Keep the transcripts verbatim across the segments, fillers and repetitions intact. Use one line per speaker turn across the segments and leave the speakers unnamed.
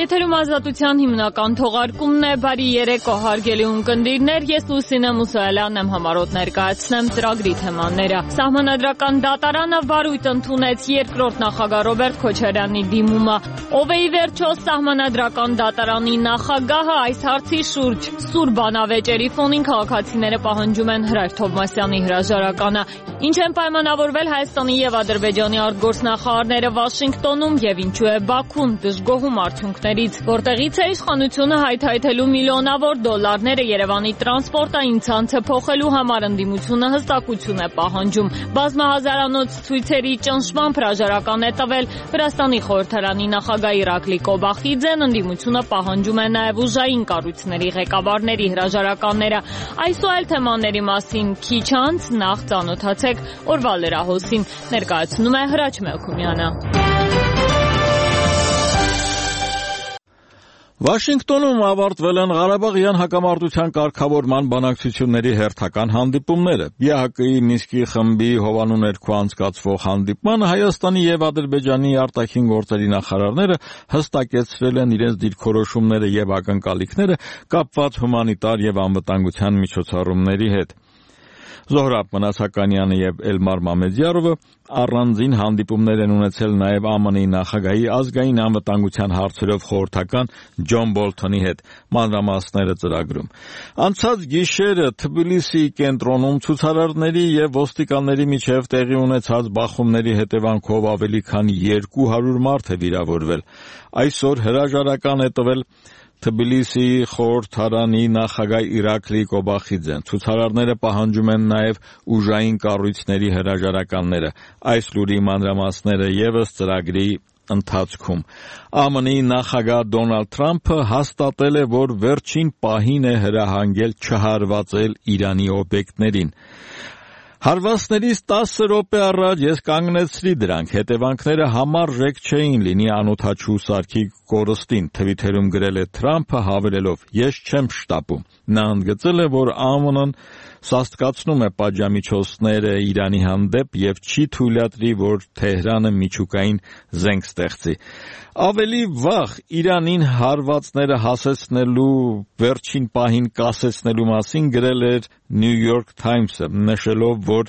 Եթերում ազատության հիմնական թողարկումն է, բարի երեկո հարգելի ունկնդիրներ, ես Լուսինե Մուսայելյանն եմ համարոտ ներկայացնեմ ծրագրի թեմաները։ Սահմանադրական դատարանը վարույթ ընդունեց երկրորդ նախագահ Ռոբերտ Քոչարյանի դիմումը։ Ով է ի վերջո Սահմանադրական դատարանի նախագահը, այս հարցի շուրջ սուր բանավեճերի ֆոնին քաղաքացիները պահանջում են Հրայր Թովմասյանի հրաժարականը։ Ինչ են պայմանավորվել Հայաստանի եւ Ադրբեջանի արտգործնախարարները Վաշինգտոնում եւ ինչու է Բաքուն դժգոհում արդյունքներից, որտեղից է իշխանությունը հայթայթելու միլիոնավոր դոլարները Երևանի տրանսպորտային ցանցը փոխելու համար ընդդիմությունը հստակություն է պահանջում։ Բազմահազարանոց ցույցերի ճնշմամբ հրաժարական է տվել Վրաստանի խորհրդարանի նախագահ Իրակլի Կոբախիձեն, ընդդիմությունը պահանջում է նաեւ ուժային կառույցների ղեկավարների հրաժարականները։ Այս ու այլ թեմաների մասին քիչ անց նախ ծանոթացեք օրվա լրահոսին, ներկայացնում է Հրաչ Մելքումյանը։
Վաշինգտոնում ավարտվել են Ղարաբաղյան հակամարտության կարգավորման բանակցությունների հերթական հանդիպումները։ ԵՀԿ-ի Մինսկի խմբի հովանու ներքո անցկացվող հանդիպմանը Հայաստանի եւ Ադրբեջանի արտաքին գործերի նախարարները հստակեցրել են իրենց դիրքորոշումները եւ ակնկալիքները կապված հումանիտար եւ անվտանգության միջոցառումների հետ։ Զոհրաբ Մնացականյանը եւ Էլմար Մամեդյարովը առանձին հանդիպումներ են ունեցել նաեւ ԱՄՆ-ի նախագահի ազգային անվտանգության հարցերով խորհրդական Ջոն Բոլթոնի հետ, մանրամասները ծրագրում։ Անցած գիշերը Թբիլիսիի կենտրոնում ցուցարարների եւ ոստիկանների միջև տեղի ունեցած բախումների հետևանքով ավելի քան երկու հարյուր մարդ է վիրավորվել։ Այսօր հրաժարական է տվել Թբիլիսիի խորհրդարանի նախագահ Իրակլի Կոբախիձեն։ Ցուցարարները պահանջում են նաև ուժային կառույցների հրաժարականները։ Այս լուրի մանրամասները ևս ծրագրի ընթացքում։ ԱՄՆ-ի նախագահ Դոնալդ Թրամփը հաստատել է, որ վերջին պահին է հրահանգել չհարվածել Իրանի օբյեկտներին։ Հարվածներից տասը րոպե առաջ ես կանգնեցրի դրանք, հետևանքները համարժեք չէին լինի անօդաչու սարքի կորստին, թվիթերում գրել է Թրամփը հավելելով. ես չեմ շտապում։ Նա ընդգծել է, որ ԱՄՆ-ն սաստկացնում է պատժամիջոցները Իրանի հանդեպ եւ չի թույլատրի, որ Թեհրանը միջուկային զենք ստեղծի։ Ավելի վաղ Իրանին հարվածները հասեցնելու վերջին պահին կասեցնելու մասին գրել էր New York Times-ը, նշելով, որ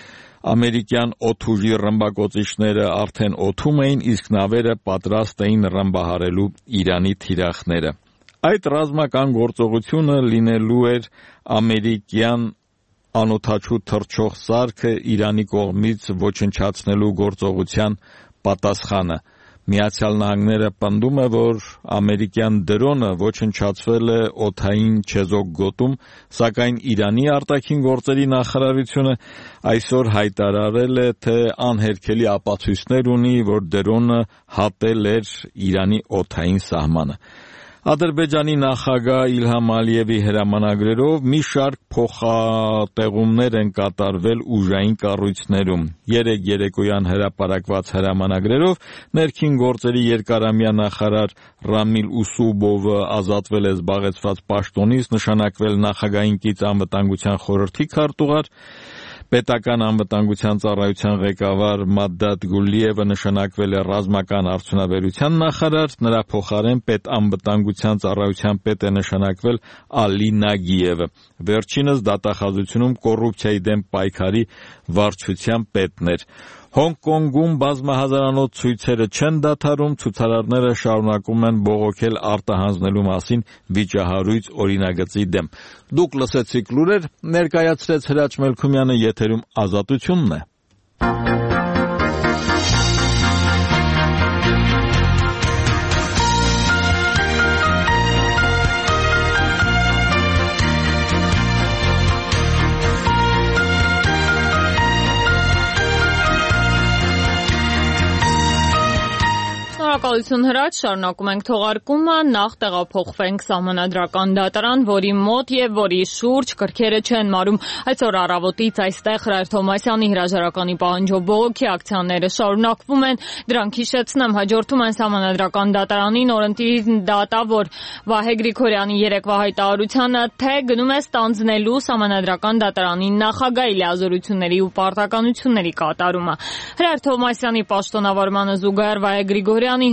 ամերիկյան օդուժի ռմբակոծիչները արդեն օդում էին, իսկ նավերը պատրաստ էին ռմբահարելու Իրանի թիրախները։ Այդ ռազմական գործողությունը լինելու էր ամերիկյան անօդաչու թռչող սարքը Իրանի կողմից ոչնչացնելու գործողության պատասխանը։ Միացյալ Նահանգները պնդում է, որ ամերիկյան դրոնը ոչնչացվել է օդային չեզոք գոտում, սակայն Իրանի արտաքին գործերի նախարարությունը այսօր հայտարարել է, թե անհերքելի ապացույցներ ունի, որ դրոնը հատել էր Իրանի օդային սահմանը։ Ադրբեջանի նախագահ Իլհամ Ալիևի հրամանագրերով մի շարք փոխատեղումներ են կատարվել ուժային կառույցներում։ Երեկ երեկոյան հրապարակված հրամանագրերով ներքին գործերի երկարամյա նախարար Ռամիլ Ուսուբովը ազատվել է զբաղեցված պաշտոնից, նշանակվել նախագահին կից անվտանգության խորհրդի քարտուղար, պետական անվտանգության ծառայության ղեկավար Մադդատ Գուլիևը նշանակվել է ռազմական արդյունաբերության նախարար, նրա փոխարեն պետանվտանգության ծառայության պետ է նշանակվել Ալի Նագիևը։ Վերջինս դատախազությունում կոռուպցիայի դեմ պայքարի վարչության պետն էր։ Հոնկոնգում բազմահազարանոց ցույցերը չեն դադարում, ցուցարարները շարունակում են բողոքել արտահանձնելու մասին վիճահարույց օրինագծի դեմ։ Դուք լսեցիք լուրեր, ներկայացրեց Հրաչ Մելքումյանը, եթերում Ազատությունն է։
Շնորհակալություն Հրաչ, շարունակում ենք թողարկումը, նախ տեղափոխվենք Սահմանադրական դատարան, որի մոտ եւ որի շուրջ կրքերը չեն մարում։ Այսօր առավոտից այստեղ Հրայր Թովմասյանի հրաժարականի պահանջով բողոքի ակցիաները շարունակվում են, դրանք հիշեցնեմ, հաջորդում են Սահմանադրական դատարանի նորընտիր դատավոր Վահե Գրիգորյանի երեկվա հայտարարությանը, թե գնում է ստանձնելու Սահմանադրական դատարանի նախագահի լիազորությունների ու պարտականությունների կատարումը։ Հրայր Թովմասյանի պաշտոնավարմանը զուգահեռ Վահե Գրիգորյանի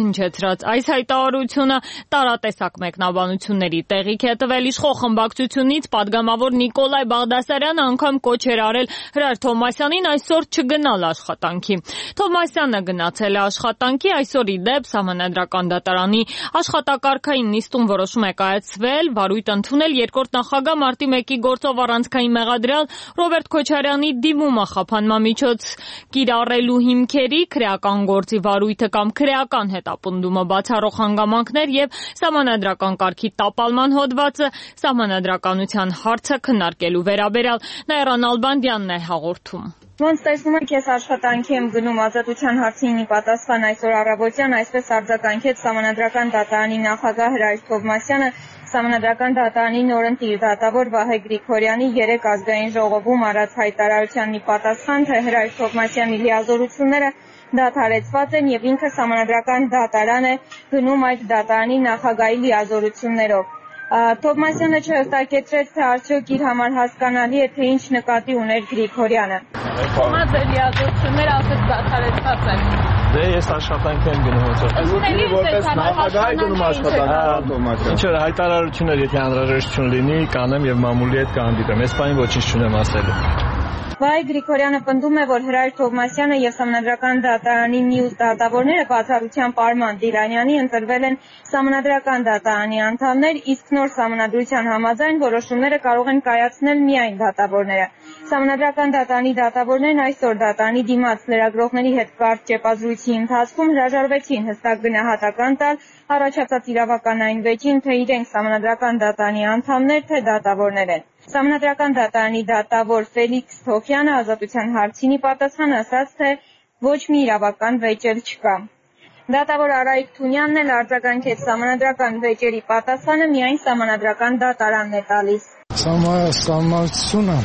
դիմջեցրած այս հայտարարությունը տարատեսակ մեկնաբանությունների տեղիք է տվել։ Իշխող խմբակցությունից падգամավոր Նիկոլայ Բաղդասարյանը անգամ կոչ էր արել Հրայր Թովմասյանին այսօր չգնալ աշխատանքի։ Թովմասյանը գնացել է աշխատանքի, այսօր ի դեպ Սահմանադրական դատարանի աշխատակարգային նիստում որոշում է կայացվել վարույթ ընդունել երկրորդ նախագահ մարտի մեկի գործով առանցքային մեղադրյալ Ռոբերտ Քոչարյանի դիմումը խափանման միջոց կիրառելու հիմքերի, քրեական գործի վարույթը կամ քրեական հետապնդումը բացառող հանգամանքներ եւ սահմանադրական կարգի տապալման հոդվածը, սահմանադրականության հարցը քննարկելու վերաբերյալ Նաիրա Նալբանդյանն է հաղորդում։
Ոնց տեսնում եք, ես աշխատանքի եմ գնում ազատության հարցին ի պատասխան այսօր առավոտյան, այսպես արձագանքեց Սահմանադրական դատարանի նախագահ Հրայր Թովմասյանը Սահմանադրական դատարանի նորընտիր դատավոր Վահե Գրիգորյանի երեկ ազգային ժողովում արած հայտարարությանն ի պատասխան, թե Հրայր Թովմասյանի լիազորությունները դադարեցված են եւ ինքը Սահմանադրական դատարան է գնում այդ դատարանի նախագահի լիազորություններով։ Թովմասյանը չհստակեցրեց, թե արդյոք իր համար հասկանալի է, թե ինչ նկատի ուներ Գրիգորյանը։
Ո՞ւմա ձեր լիազորությունները ասես դադարեցված են։
Դե ես աշխատանք եմ գնում ոնց
որպես
նախագահ գնում աշխատանք Թովմասյան։ Ինչ որ հայտարարություններ, եթե անհրաժեշտություն լինի, կանեմ եւ մամուլի հետ կհանդիպեմ։ Այս բանի ոչինչ չունեմ ասելու։
Վահե Գրիգորյանը պնդում է, որ Հրայր Թովմասյանը եւ Սահմանադրական դատարանի մյուս դատավորները բացառությամբ Արման Դիրանյանի ընտրվել են Սահմանադրական դատարանի անդամներ, իսկ նոր սահմանադրության համաձայն որոշումները կարող են կայացնել միայն դատավորները։ Սահմանադրական դատարանի դատավորներն այսօր դատարանի դիմաց լրագրողների հետ կարճ ճեպազրույցի ընթացքում հրաժարվեցին հստակ գնահատական տալ առաջացած իրավականային վեճին, թե իրենք Սահմանադրական դատարանի անդամներ, թե դատավորներ են։ Սահմանադրական դատարանի դատավոր Ֆելիքս Թոքյանը ազատության հարցին ի պատասխան ասաց, թե ոչ մի իրավական վեճ էլ չկա։ Դատավոր Արայիկ Թունյանն էլ արձագանքեց Սահմանադրական վեճերի պատասխանը միայն Սահմանադրական դատարանն է տալիս։
Սահմանությունը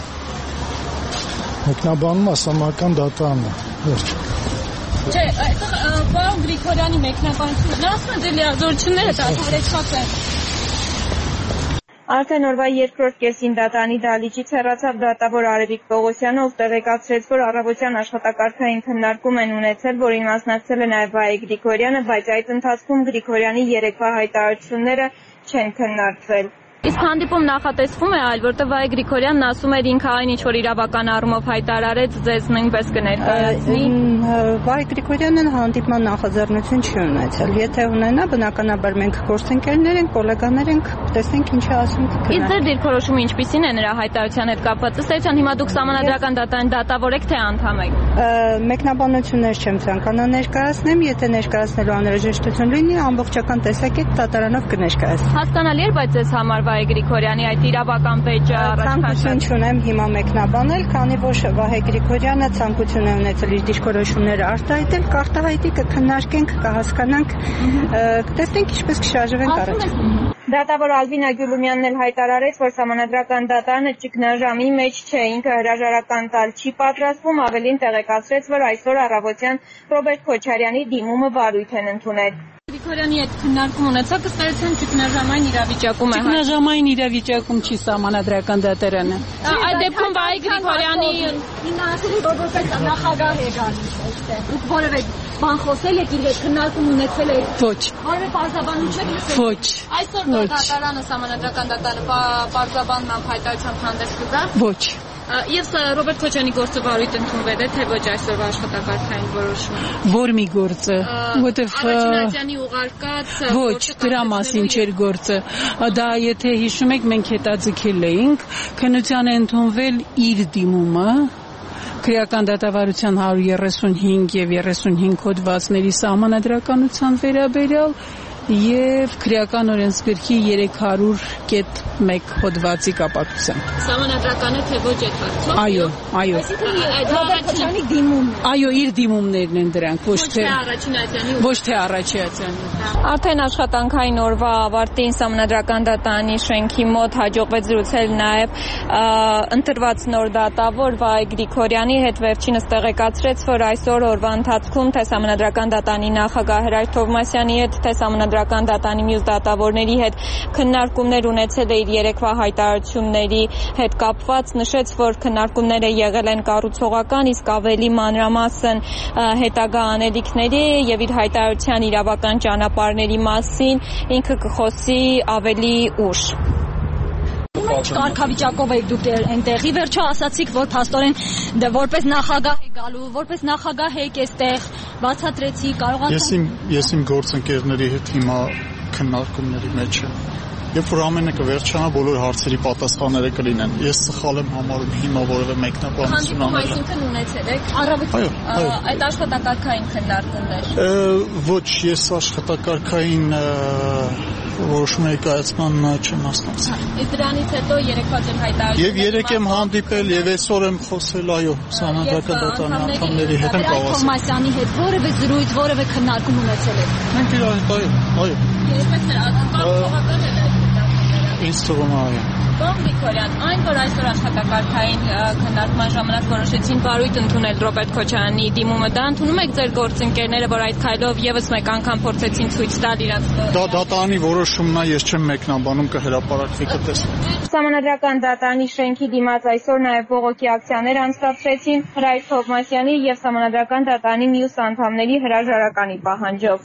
մեկնաբանում է Սահմանադրական դատարանը։ Վերջ։
Չէ, այդտեղ պարոն Գրիգորյանի մեկնաբանությունը, նա ասում է, դե լիազորությունները դադարեցված են։
Արդեն օրվա երկրորդ կեսին դատարանի դահլիճից հեռացավ դատավոր Արևիկ Պողոսյանը, ով տեղեկացրեց, որ առավոտյան աշխատակարգային քննարկում են ունեցել, որին մասնակցել է նաև Վահե Գրիգորյանը, բայց այդ ընթացքում Գրիգորյանի երեկվա հայտարարությունները չեն քննարկվել։
Իսկ հանդիպում նախատեսվում է այլ, որտեղ Վահե Գրիգորյանն ասում էր ինքը այն ինչ որ իրավական առումով հայտարարեց, ձեզ նույնպես կներկայացնի։
Վահե Գրիգորյանն հանդիպման նախաձեռնություն չի ունեցել։ Եթե ունենա, բնականաբար մենք գործընկերներ ենք, գոլեգաներ ենք, տեսնենք ինչ է ասում։
Իսկ ձեր դիրքորոշումը ինչպիսին է նրա հայտարարության հետ կապված։ Ըստ էության հիմա դուք Սահմանադրական դատարանի դատավոր եք, թե անդամ եք։
Մեկնաբանություններ չեմ ցանկանա ներկայացնեմ, եթե ներկայացնելու անհրաժեշտություն լինի, ամբողջական տեսակետ դատարանով կներկայացնի։
Հասկանալի է, բայց ձեզ համար Վահե Գրիգորյանի այդ իրավական վեճը առաջ
ցանկություն չունեմ հիմա մեկնաբանել, քանի որ Վահե Գրիգորյանը ցանկություն է ունեցել իր դիրքորոշումները արտահայտել, կարտահայտի կքննարկենք, կհասկանանք, կտեսնենք ինչպես կշարժվենք առաջ։
Դատավոր Ալբինա Գյուլումյանն էլ հայտարարեց, որ Սահմանադրական դատարանը ճգնաժամի մեջ չէ, ինքը հրաժարական տալ չի պատրաստվում, ավելին տեղեկացրեց, որ այսօր առավոտյան Ռոբերտ Քոչարյանի դիմումը վարույթ են ընդունել։
Գրիգորյանի հետ քննարկում ունեցաք, ըստ էության ճգնաժամային իրավիճակում է։
Ճգնաժամային իրավիճակում չի Սահմանադրական դատարանը։
Այդ դեպքում Վահե Գրիգորյանի
որպես նախագահ է գալիս այստեղ։ Դուք որևէ բան խոսել եք իր հետ, քննարկում ունեցել եք։
Ոչ։
Որևէ պարզաբանում չեք լսել։
Ոչ։
այսօր դատարանը Սահմանադրական դատարանը պարզաբանման հայտարարությամբ հանդես կգա։
Ոչ։
Եվ Ռոբերտ Քոչարյանի գործը վարույթ ընդունվել է, թե ոչ այսօրվա աշխատակարգային որոշումը։
Որ մի գործը, որտեվ
Առաջինատյանի ուղարկած
ոչ, դրա մասին չէր գործը։ Դա եթե հիշում եք, մենք հետաձգել էինք, քննության է ընդունվել իր դիմումը, քրեական դատավարության հարյուր երեսունհինգ եւ երեսունհինգ հոդվածների սահմանադրականության վերաբերյալ եւ քրեական օրենսգրքի երեք հարյուր կետ մեկ հոդվածի կապակցությամբ։
Սահմանադրականը թե ոչ այդ հարցով։
Այո, այո։
Առաջինի դիմում։
Այո, իր դիմումներն են դրանք, ոչ թե
առաջինատյանի։
Ոչ թե առաջինատյանի։
Արդեն աշխատանքային օրվա ավարտին Սահմանադրական դատարանի շենքի մոտ հաջողվեց զրուցել նաև ընտրված նոր դատավոր Վահե Գրիգորյանի հետ, վերջինս տեղեկացրեց, որ այսօր օրվա ընթացքում թե Սահմանադրական դատարանի նախագահ Հրայր Թովմասյանի հետ, թե Սահմանադրական Սահմանադրական դատարանի մյուս դատավորների հետ քննարկումներ ունեցել է իր երեկվա հայտարարությունների հետ կապված, նշեց, որ քննարկումները եղել են կառուցողական, իսկ ավելի մանրամասն հետագա անելիքների եւ իր հայտարարության իրավական ճանապարհների մասին ինքը կխոսի ավելի ուշ։
Ինչ կարգավիճակով եք դուք այնտեղի վերջո ասացիք, որ փաստորեն որպես նախագահ եք գալու, որպես նախագահ եք այստեղ բացատրեցի, կարողացա։
Ես իմ ես իմ գործընկերների հետ հիմա քննարկումների մեջ եմ։ Երբ որ ամենը կվերջանա, բոլոր հարցերի պատասխանները կլինեն։ Ես սխալ եմ համարում հիմա որևէ մեկնաբանություն անել։
Այսինքն ունեցել եք առավոտ այդ աշխատակարգային քննարկումներ։
Ոչ, ես աշխատակարգային որոշումների կայացման չեմ մասնակցել։
Իսկ դրանից հետո երեկվա ձեր հայտարարությունը։ Եվ
երեք եմ հանդիպել, եւ այսօր եմ խոսել, այո, Սահմանադրական դատարանի անդամների հետ եմ կապված։
Թովմասյանի հետ որևէ զրույց, որևէ քննարկում ունեցել եք։
Մենք իրար հետ, այո, այո։
Երբեք կառուցողական է այդ
Ինձ թվում է այո։
Պարոն Գրիգորյան, այն որ այսօր աշխատակարգային քննարկման ժամանակ որոշեցին բարույթ ընդունել Ռոբերտ Քոչարյանի դիմումը, դա ընդունում եք ձեր գործընկերները, որ այդ քայլով եւս մեկ անգամ փորձեցին ցույց տալ իրանց։
Դա դատարանի որոշումն է, ես չեմ մեկնաբանում, կհրապարակվի կտեսնենք։
Սահմանադրական դատարանի շենքի դիմաց այսօր նաև բողոքի ակցիաներ անցկացրեցին Հրայր Թովմասյանի եւ Սահմանադրական դատարանի մյուս անդամների հրաժարականի պահանջով։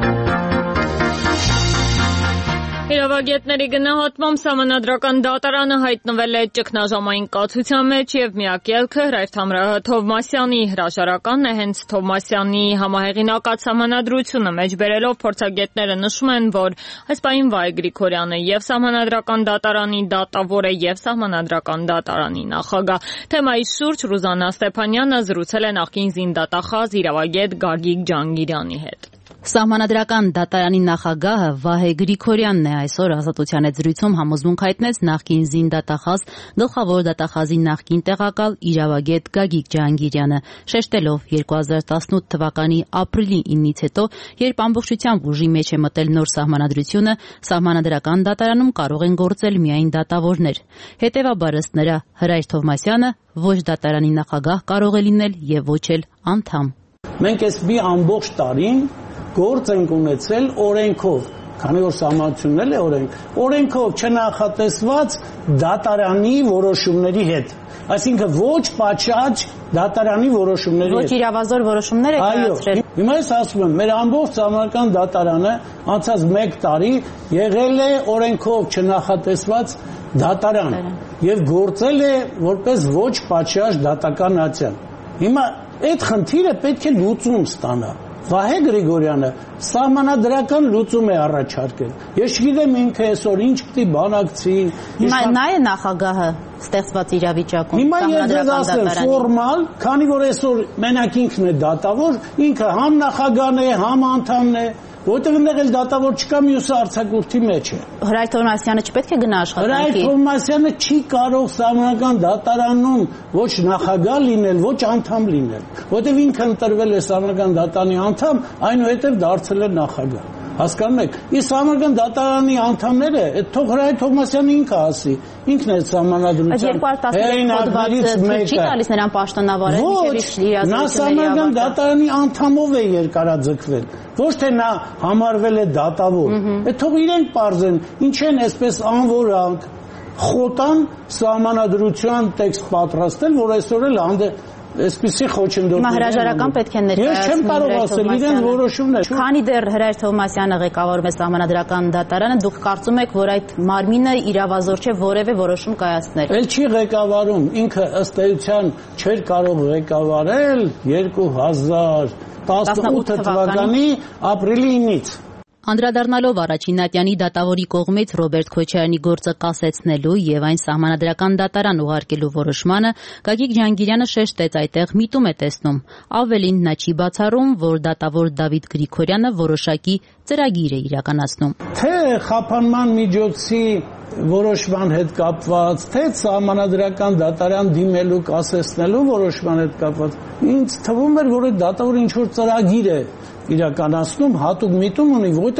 Իրավագետների գնահատմամբ Սահմանադրական դատարանը հայտնվել է ճգնաժամային կացության մեջ եւ միակ ելքը Հրայր Թովմասյանի հրաժարականն է, հենց Թովմասյանի համահեղինակած սահմանադրությունը մեջբերելով փորձագետները նշում են, որ այս պահին Վահե Գրիգորյանը եւ Սահմանադրական դատարանի դատավոր է եւ Սահմանադրական դատարանի նախագահ։ Թեմայի շուրջ Ռուզաննա Ստեփանյանը զրուցել է նախկին զինդատախազ իրավագետ Գագիկ Ջանգիրյանի հետ։
Սահմանադրական դատարանի նախագահը Վահե Գրիգորյանն է այսօր Ազատության հետ զրույցում համոզմունք հայտնեց նախկին զինդատախազ գլխավոր դատախազի նախկին տեղակալ իրավագետ Գագիկ Ջահանգիրյանը, շեշտելով երկու հազար տասնութ թվականի ապրիլի իննից հետո, երբ ամբողջությամբ ուժի մեջ է մտել նոր սահմանադրությունը, Սահմանադրական դատարանում կարող են գործել միայն դատավորներ։ Հետևաբար ըստ նրա Հրայր Թովմասյանը ոչ դատարանի նախագահ կարող է լինել եւ ոչ էլ անդամ։
Մենք այս մի ամբողջ տարին գործ ենք ունեցել օրենքով, քանի որ սահմանությունն է օրենք, օրենքով չնախատեսված դատարանի որոշումների հետ։ Այսինքն ոչ պատշաճ դատարանի որոշումների հետ։
Ոչ իրավազոր որոշումներ եք կայացրել։
Հիմա ես ասում եմ, մեր ամբողջ Սահմանադրական դատարանը անցած մեկ տարի եղել է օրենքով չնախատեսված դատարան եւ գործել է որպես ոչ պատշաճ դատական ացիան։ Հիմա այդ խնդիրը պետք է լուծում ստանա։ Վահե Գրիգորյանը սահմանադրական լուծում է առաջարկել։ Ես չգիտեմ ինքը այսօր ինչ պիտի բանակցի։
Նա է նախագահը ստեղծված իրավիճակում։
Հիմա ես ձեզ ասեմ ֆորմալ, քանի որ այսօր մենակ ինքն է դատավոր, ինքը համ նախագահն է, համ անդամն է, որտեղ այնտեղ էլ դատավոր չկա, մյուսը արձակուրդի մեջ է։
Հրայր Թովմասյանը չպետք է գնա աշխատանքի։
Հրայր Թովմասյանը չի կարող Սահմանադրական դատարանում ոչ նախագահ լինել, ոչ անդամ լինել, որտեղ ինքը ընտրվել է Սահմանադրական դատարանի անդամ, այնուհետև դարձել է նախագահ։ Հասկանում եք։ Իսկ Սահմանադրական դատարանի անդամները, այդ թող Հրայր Թովմասյանը ինքը ասի, ինքն է Սահմանադրության
հեղինակներից մեկը։ Չի տալիս նրան պաշտոնավարել,
ոչ, նա Սահմանադրական դատարանի անդամով է երկարաձգվել, ոչ թե նա համարվել է դատավոր։ Այդ թող իրենք պարզեն, ինչ են այսպես անվորանք խոտան Սահմանադրության տեքստ պատրաստել, որ այսօր էլ հանդե Այսպիսի խոչընդոտներ։
Հիմա հրաժարական պետք է ներկայացնել։
Ես չեմ կարող ասել, իրեն որոշումն է։
Քանի դեռ Հրայր Թովմասյանը ղեկավարում է Սահմանադրական դատարանը, դուք կարծում եք, որ այդ մարմինը իրավազոր չէ որևէ որոշում կայացնել։
Էլ չի ղեկավարում, ինքը ըստ էության չէր կարող ղեկավարել երկու հազար տասնութ թվականի ապրիլի իննից։
Անդրադառնալով առաջին ատյանի դատավորի կողմից Ռոբերտ Քոչարյանի գործը կասեցնելու եւ այն Սահմանադրական դատարան ուղարկելու որոշմանը, Գագիկ Ջահանգիրյանը շեշտեց այդտեղ միտում է տեսնում։ Ավելին նա չի բացառում, որ դատավոր Դավիթ Գրիգորյանը որոշակի ծրագիր է իրականացնում։
Թե խափանման միջոցի որոշման հետ կապված, թե Սահմանադրական դատարան դիմելու կասեցնելու որոշման հետ կապված, ինձ թվում էր, որ այդ դատավորը ինչ որ ծրագիր է իրականացնում, հատուկ միտում ունի, որովհետև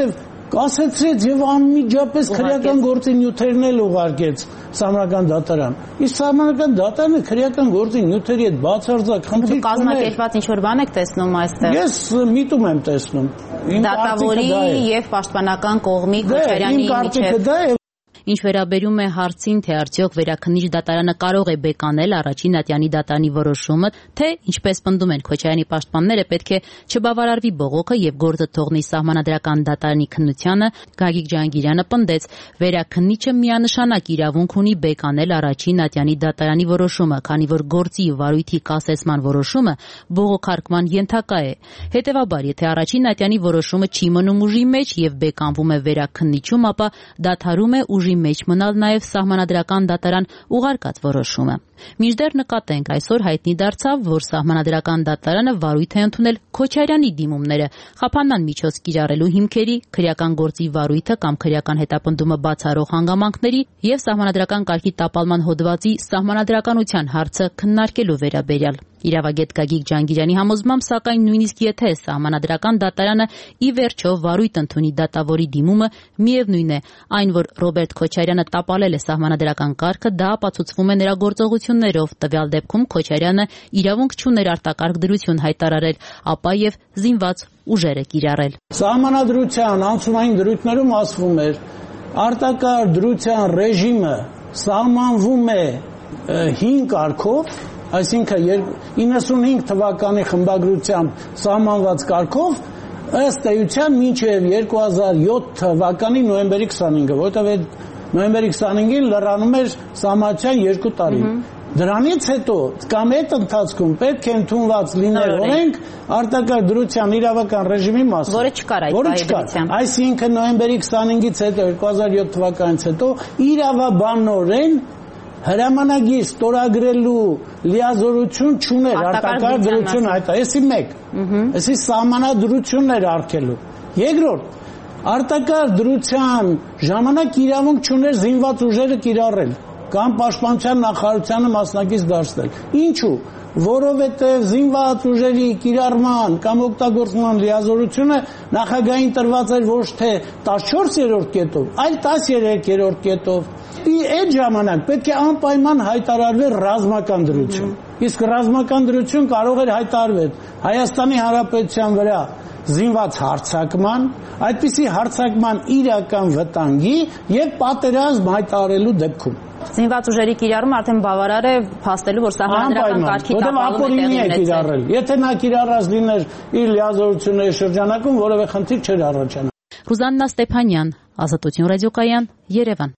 կասեցրեց եւ անմիջապես քրեական գործի նյութերն էլ ուղարկեց սահմանական դատարան։ Իսկ սահմանական դատարանը քրեական գործի նյութերի հետ բացարձակ խնդիր
կազմակերպված ինչ որ բան եք տեսնում այստեղ։
Ես միտում եմ տեսնում։
Դատավորի եւ պաշտպանական կողմի Քոչարյանի միջեւ Ինչ վերաբերում է հարցին, թե արդյոք վերաքննիչ դատարանը կարող է բեկանել առաջին ատյանի դատարանի որոշումը, թե ինչպես պնդում են Քոչարյանի պաշտպանները, պետք է չբավարարվի բողոքը եւ գործը թողնի սահմանադրական դատարանի քննությանը, Գագիկ Ջհանգիրյանը պնդեց, վերաքննիչը միանշանակ իրավունք ունի բեկանել առաջին ատյանի դատարանի որոշումը, քանի որ գործի վարույթի կասեցման որոշումը բողոքարկման ենթակա է։ Հետևաբար, եթե առաջին ատյանի որոշումը չի մնում ուժի մեջ եւ բեկանվում է վերաքննիչում, ապա դադարում է ուժի մեջ մնալ նաև սահմանադրական դատարան ուղարկած որոշումը։ Մինչդեռ նկատենք, այսօր հայտնի դարձավ, որ սահմանադրական դատարանը վարույթ է ընդունել Քոչարյանի դիմումները խափանման միջոց կիրառելու հիմքերի, քրեական գործի վարույթը կամ քրեական հետապնդումը բացառող հանգամանքների եւ սահմանադրական կարգի տապալման հոդվածի սահմանադրականության հարցը քննարկելու վերաբերյալ։ Իրավագետ Գագիկ Ջհանգիրյանի համոզմամբ, սակայն նույնիսկ եթե սահմանադրական դատարանը ի վերջո վարույթ ընդունի դատավորի դիմումը, միևնույն է, այն որ Ռոբերտ Քոչարյանը տապալել է սահմանադրական կարգը, դա ապացուցվում է նրա գործողություններով, տվյալ դեպքում Քոչարյանը իրավունք չուներ արտակարգ դրություն հայտարարել, ապա եւ զինված ուժերը կիրառել։
Սահմանադրության անցումային դրույթներում ասվում էր, արտակարգ դրության ռեժիմը սահմանվում է հին կարգով, այսինքն իննսունհինգ թվականի խմբագրությամբ սահմանված կարգով, ըստ էության մինչև երկու հազար յոթ թվականի նոյեմբերի քսանհինգը, որովհետև նոյեմբերի քսանհինգին լրանում էր սահմանության երկու տարի։ Դրանից հետո կամ այդ ընթացքում պետք է ընդունված լիներ օրենք արտակարգ դրության իրավական ռեժիմի մասին,
որը չկար այդ
պայմանությամբ։ Այսինքն նոյեմբերի քսանհինգից հետո երկու հազար յոթ թվականից հետո իրավաբանորեն հրամանագիր ստորագրելու լիազորություն չուներ արտակարգ դրություն հայտա։ Էսի մեկ, էսի սահմանադրություններ արգելու։ Երկրորդ, արտակարգ դրության ժամանակ իրավունք չուներ զինված ուժերը կիրառել կամ պաշտպանության նախարարությանը մասնակից դարձնել։ Ինչու՞։ Որովհետև զինված ուժերի կիրառման կամ օգտագործման լիազորությունը նախագահին տրված էր ոչ թե տասնչորսերորդ կետով, այլ տասներորդ կետով։ Այդ ժամանակ պետք է անպայման հայտարարվեր ռազմական դրություն։ Իսկ ռազմական դրություն կարող էր հայտարարվել Հայաստանի Հանրապետության վրա զինված հարձակման, այդպիսի հարձակման իրական վտանգի եւ պատերազմ հայտարարելու դեպքում։
Զինված ուժերի կիրառումը արդեն բավարար է փաստելու, որ սահմանադրական կարգի տապալումը տեղի ունեցել։
Եթե նա կիրառած լիներ իր լիազորությունների շրջանակում, որևէ խնդիր չէր առաջանա։
Ռուզաննա Ստեփանյան, Ազատություն ռադիոկայան, Երևան։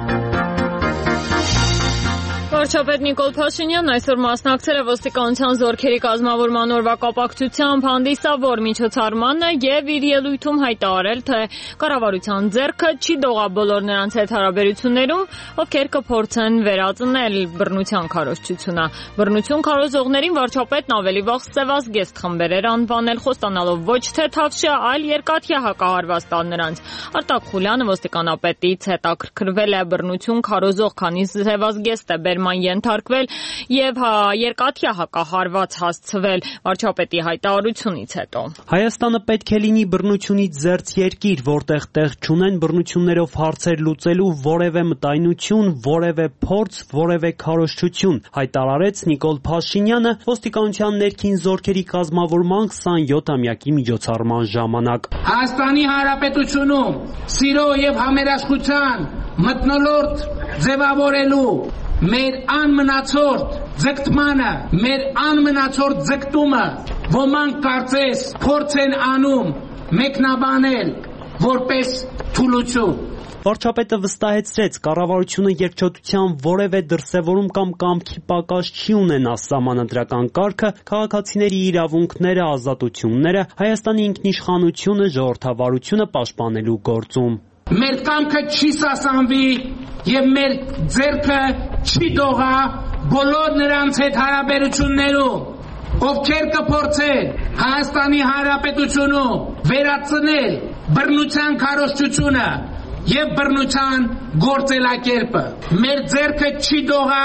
Վարչապետ Նիկոլ Փաշինյանն այսօր մասնակցել է ոստիկանության զորքերի կազմավորման օրվա կապակցությամբ հանդիսավոր միջոցառմանը եւ իր ելույթում հայտարարել, թե կառավարության ձեռքը չի դողա բոլոր նրանց հետ հարաբերություններում, ովքեր կփորձեն վերածնել բռնության քարոզչությունը։ Բռնություն քարոզողներին վարչապետն ավելի վաղ սևազգեստ խմբեր էր անվանել, խոստանալով ոչ թե թավշյա, այլ երկաթյա հակահարված տալ նրանց։ Արտակ Խուլյանը ոստիկանապետից հետաքրքրվել է բռնություն քարոզող քանի սևազգեստ է բերման ենթարկվել եւ երկաթյա հակահարված հասցվել վարչապետի հայտարարությունից հետո։
Հայաստանը պետք է լինի բռնությունից զերծ երկիր, որտեղ տեղ չունեն բռնություններով հարցեր լուծելու որևէ մտայնություն, որևէ փորձ, որևէ քարոզչություն, հայտարարեց Նիկոլ Փաշինյանը ոստիկանության ներքին զորքերի կազմավորման քսանյոթամյակի միջոցառման ժամանակ։
Հայաստանի Հանրապետությունում սիրո եւ համերաշխության մթնոլորտ ձևավորելու մեր անմնացորդ ձգտմանը, մեր անմնացորդ ձգտումը ոմանք կարծես փորձ են անում մեկնաբանել որպես թուլություն։
Վարչապետը վստահեցրեց, կառավարությունը երկչոտության որևէ դրսևորում կամ կամքի պակաս չի ունենա սահմանադրական կարգը, քաղաքացիների իրավունքները, ազատությունները, Հայաստանի ինքնիշխանությունը, ժողովրդավարությունը պաշտպանելու գործում։
Մեր կամքը չի սասանվի եւ մեր ձեռքը չի դողա բոլոր նրանց հետ հարաբերություններում, ովքեր կփորձեն Հայաստանի Հանրապետությունում վերացնել բռնության քարոզչությունը եւ բռնության գործելակերպը։ Մեր ձեռքը չի դողա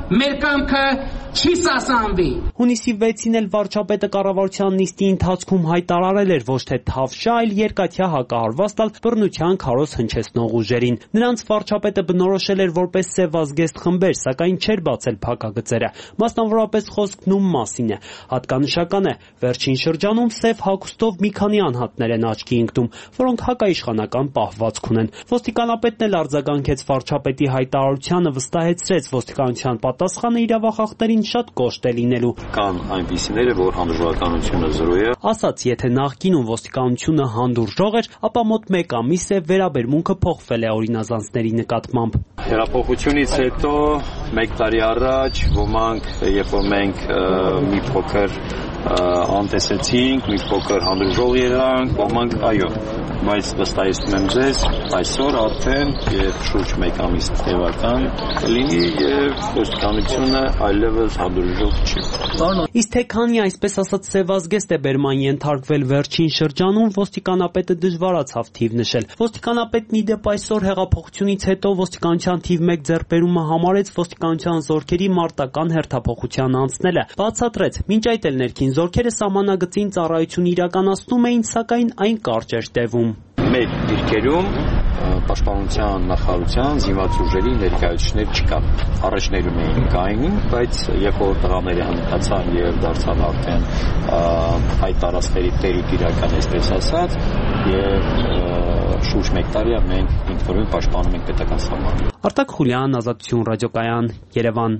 մեր կամքը չի սասանվի։
Հունիսի վեցին էլ վարչապետը կառավարության նիստի ընթացքում հայտարարել էր ոչ թե թավշյա, այլ երկաթյա հակահարված տալ բռնության քարոզ հնչեցնող ուժերին։ Նրանց վարչապետը բնորոշել էր որպես սևազգեստ խմբեր, սակայն չէր բացել փակագծերը։ Մասնավորապես խոսքն ում մասին է։ Հատկանշական է, վերջին շրջանում սև հագուստով մի քանի անհատներ են աչքի ընկնում, որոնք հակաիշխանական պահվածք ունեն։ Ոստիկանապետն էլ արձագանքեց վարչապետի հայտարարությանը, վստահեցրեց ոստիկանության պատասխանը իրավախախտերին շատ կոշտ է լինելու։
Կան այնպիսիները, որ հանդուրժողականությունը զրո է։
Ասաց, եթե նախկինում ոստիկանությունը հանդուրժող էր, ապա մոտ մեկ ամիս է վերաբերմունքը փոխվել է օրինազանցների նկատմամբ։
Հեղափոխությունից հետո մեկ տարի առաջ ոմանք, երբ որ մենք մի փոքր անտեսեցինք, մի փոքր հանդուրժող եղանք, ոմանք այո, բայց վստահեցնում եմ ձեզ, այսօր արդեն եւ շուրջ մեկ ամիս տևական կլինի եւ ոստիկանությունը այլևս հանդուրժող չի։
Իսկ թե քանի այսպես ասած սևազգեստ է բերման ենթարկվել վերջին շրջանում, ոստիկանապետը դժվարացավ թիվ նշել։ Ոստիկանապետն ի դեպ այսօր հեղափոխությունից հետո ոստիկանության թիվ մեկ ձեռքբերումը համարեց ոստիկանության զորքերի մարտական հերթափոխության անցնելը։ Բացատրեց, մինչ այդ էլ ներքին զորքերը սահմանագծին ծառայություն իրականացնում էին, սակայն այն կարճ էր տևում։
Մեր դիրքերում պաշտպանության նախարարության զինված ուժերի ներկայացուցիչներ չկան։ Առաջներում էին կային, բայց երբ որ տղաները հանդիպացան եւ դարձան արդեն այդ տարածքների տեր ու տիրական, այսպես ասած, եւ շուրջ մեկ տարի մենք ինքնուրույն պաշտպանում ենք պետական սահմանը։
Արտակ Խուլյան, Ազատություն ռադիոկայան, Երևան։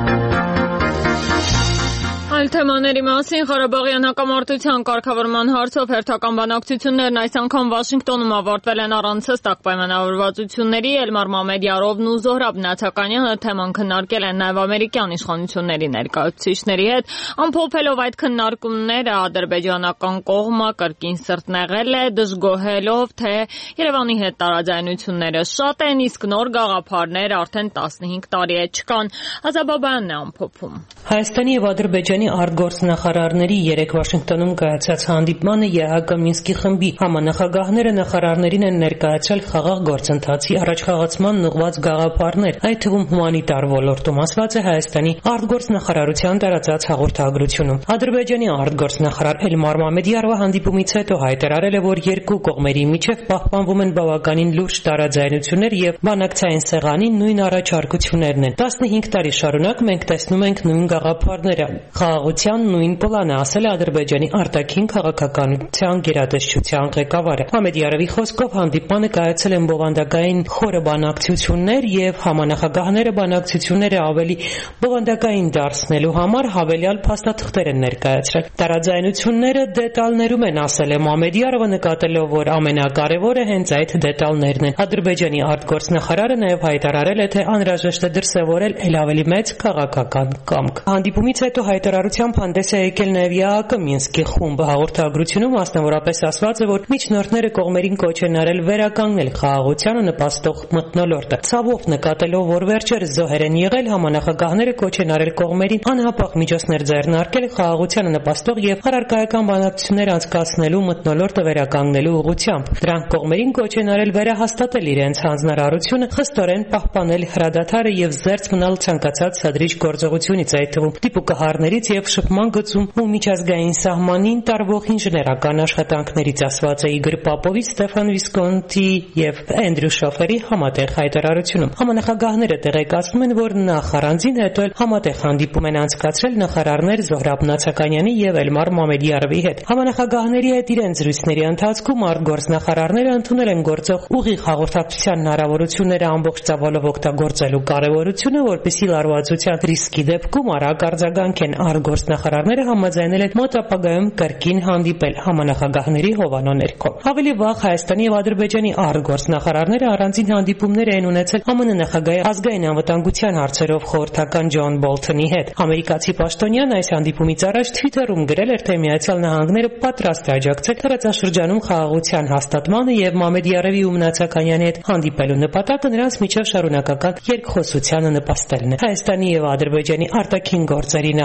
Այլ թեմաների մասին Ղարաբաղյան հակամարտության կարգավորման հարցով հերթական բանակցություններն այս անգամ Վաշինգտոնում ավարտվել են առանց հստակ պայմանավորվածությունների։ Էլմար Մամեդյարովն ու Զոհրաբ Նաթականյանը թեման քննարկել են նաև ամերիկյան իշխանությունների ներկայացուցիչների հետ։ Ամփոփելով այդ քննարկումները, ադրբեջանական կողմը կրկին սրտնեղել է, դժգոհելով, թե Երևանի հետ տարաձայնությունները շատ են, իսկ նոր գաղափարներ արդեն տասնհինգ տարի է չկան։ Ազաբաբյանն է ամփոփում։
Հայաստանի եւ Ադրբեջանի արտգործնախարարների երեկ Վաշինգտոնում կայացած հանդիպմանը ԵԱՀԿ Մինսկի խմբի համանախագահները նախարարներին են ներկայացրել խաղաղ գործընթացի առաջխաղացման ուղղված գաղափարներ, այդ թվում հումանիտար ոլորտում, ասված է Հայաստանի արտգործնախարարության տարածած հաղորդագրությունում։ Ադրբեջանի արտգործնախարար Էլմար Մամեդյարովը հանդիպումից հետո հայտարարել է, որ երկու կողմերի միջև պահպանվում են բավականին լուրջ տարաձայնություններ եւ բանակցային սեղանի նույն առաջարկություններն են։ տասնհինգ տարի շարունակ մենք տեսնում ենք նույն գաղափարները։ Խաղաղության նույն պլանը, ասել է Ադրբեջանի արտաքին քաղաքականության գերատեսչության ղեկավարը։ Մամեդյարովի խոսքով հանդիպմանը կայացել են բովանդակային խորը բանակցություններ եւ համանախագահները բանակցությունները ավելի բովանդակային դարձնելու համար հավելյալ փաստաթղթեր են ներկայացրել։ Տարաձայնությունները դետալներում են, ասել է Մամեդյարովը, նկատելով, որ ամենակարևորը հենց այդ դետալներն են։ Ադրբեջանի արտգործնախարարը նաեւ հայտարարել է, թե անհրաժեշտ է դրսևորել ել ավելի մեծ քաղաքական կամք։ Հանդիպումից հետո հայտարարությամբ հանդես է եկել նաև ԵԱՀԿ Մինսկի խումբը։ Հաղորդագրությունում մասնավորապես ասված է, որ միջնորդները կողմերին կոչ են արել վերականգնել խաղաղությանը նպաստող մթնոլորտը։ Ցավով նկատելով, որ վերջերս զոհեր են եղել, համանախագահները կոչ են արել կողմերին անհապաղ միջոցներ ձեռնարկել խաղաղությանը նպաստող եւ առարկայական բանակցություններ անցկացնելու մթնոլորտը վերականգնելու ուղղությամբ։ Դրանք կողմերին կոչ են արել վերահաստատել իրենց հանձնարարությունը, խստորեն պահպանել հրադադարը եւ զերծ մնալ ցանկացած սադրիչ գործողությունից, այդ թվում դիպուկահարներից եւ շփման գծում ու միջազգային սահմանին տարվող ինժեներական աշխատանքներից, ասված է Իգոր Պապովի, Ստեֆան Վիսկոնտի եւ Էնդրյու Շոֆերի համատեղ հայտարարությունում։ Համանախագահները տեղեկացնում են, որ նախ առանձին, հետո էլ համատեղ հանդիպում են անցկացրել նախարարներ Զոհրաբ Նաթականյանի եւ Էլմար Մամեդյարովի հետ։ Համանախագահների հետ իրենց զրույցների ընթացքում արտգործնախարարները ընդունել են գործող ուղիղ հաղորդակցության հնարավորությունները ամբողջ ծավալով օգտագործելու կարեւորությունը, որպեսզի լարվածության ռիսկի դեպքում արագ արձագանքեն։ Արտգործնախարարները համաձայնել են մոտ ապագայում կրկին հանդիպել համանախագահների հովանու ներքո։ Ավելի վաղ Հայաստանի եւ Ադրբեջանի արտգործնախարարները առանձին հանդիպումներ են ունեցել ԱՄՆ նախագահի ազգային անվտանգության հարցերով խորհրդական Ջոն Բոլթոնի հետ։ Ամերիկացի պաշտոնյան այս հանդիպումից առաջ Twitter-ում գրել էր, թե Միացյալ Նահանգները պատրաստ է աջակցել տարածաշրջանում խաղաղության հաստատմանը եւ Մամեդյարովի ու Նաթականյանի հետ հանդիպելու նպատակը նրանց միջև շարունակական երկխոսությանը նպաստելն է։ Հայաստանի եւ Ադրբեջանի արտաքին գործերի նախարարները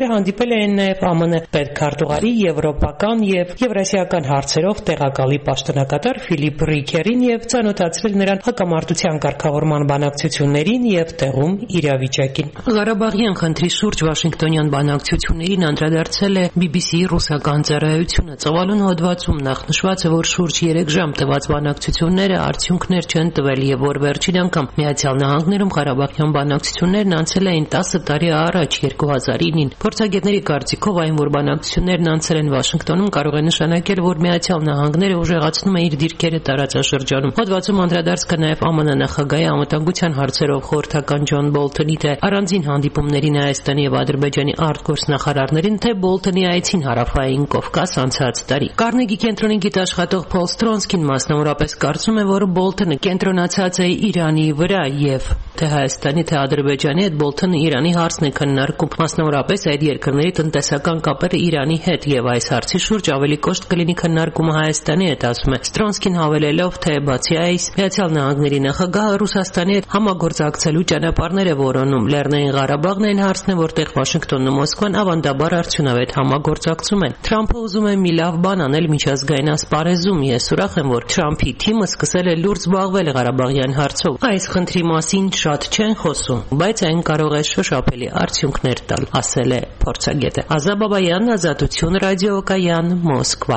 իշխանությունները հանդիպել էին նաև ԱՄՆ պետքարտուղարի, եվրոպական եւ եվրասիական հարցերով տեղակալի պաշտոնակատար Ֆիլիպ Ռիքերին եւ ծանոթացրել նրան հակամարտության կարգավորման բանակցություններին եւ տեղում իրավիճակին։ Ղարաբաղյան խնդրի շուրջ Վաշինգտոնյան բանակցություններին անդրադարձել է բի բի սի-ի ռուսական ծառայությունը։ Ծավալուն հոդվածում նախ նշված է, որ շուրջ երեք ժամ տված բանակցությունները արդյունքներ չեն տվել եւ որ վերջին անգամ Միացյալ Նահանգներում Ղարաբաղյան բանակցություններն անցել էին տասը տարի առաջ երկու հազար նոյին։ Փորձագետների կարծիքով այն, որ բանակցություններն անցել են Վաշինգտոնում, կարող է նշանակել, որ Միացյալ Նահանգները ուժեղացնում է իր դիրքերը տարածաշրջանում։ Հոդվածում անդրադարձ կա նաև ԱՄՆ նախագահի անվտանգության հարցերով խորհրդական Ջոն Բոլթոնի թե առանձին հանդիպումներին Հայաստանի եւ Ադրբեջանի արտգործնախարարներին, թե Բոլթոնի այցին Հարավային Կովկաս անցած տարի։ Կարնեգի կենտրոնի գիտաշխատող Փոլ Ստրոնսկին մասնավորապես կարծում է, որ Բոլթոնը կենտրոնացած է Իրանի վրա եւ թե Հայաստանի թե Ադրբեջանի հետ Բոլթոնը Իրանի հարցն է քննարկում, մասնավորապես այդ երկրների տնտեսական կապերը Իրանի հետ եւ այս հարցի շուրջ ավելի կոշտ կլինի քննարկումը Հայաստանի հետ, ասում է Ստրոնսկին, հավելելով, թե բացի այս Միացյալ Նահանգների նախագահը Ռուսաստանի հետ համագործակցելու ճանապարհներ է որոնում։ Լեռնային Ղարաբաղն այն հարցն է, որտեղ Վաշինգտոնն ու Մոսկվան ավանդաբար արդյունավետ համագործակցում են։ Թրամփը ուզում է մի լավ բան անել միջազգային ասպարեզում։ Ես ուրախ եմ, որ Թրամփի թիմը սկսել է լուրջ զբաղվել Ղարաբաղյան հարցով։ Այս խնդրի մասին շատ չեն խոսում, բայց այն կարող է շոշափելի արդյունքներ տալ, ասել է փորձագետը։ Ազա Բաբայան, Ազատություն ռադիոկայան, Մոսկվա։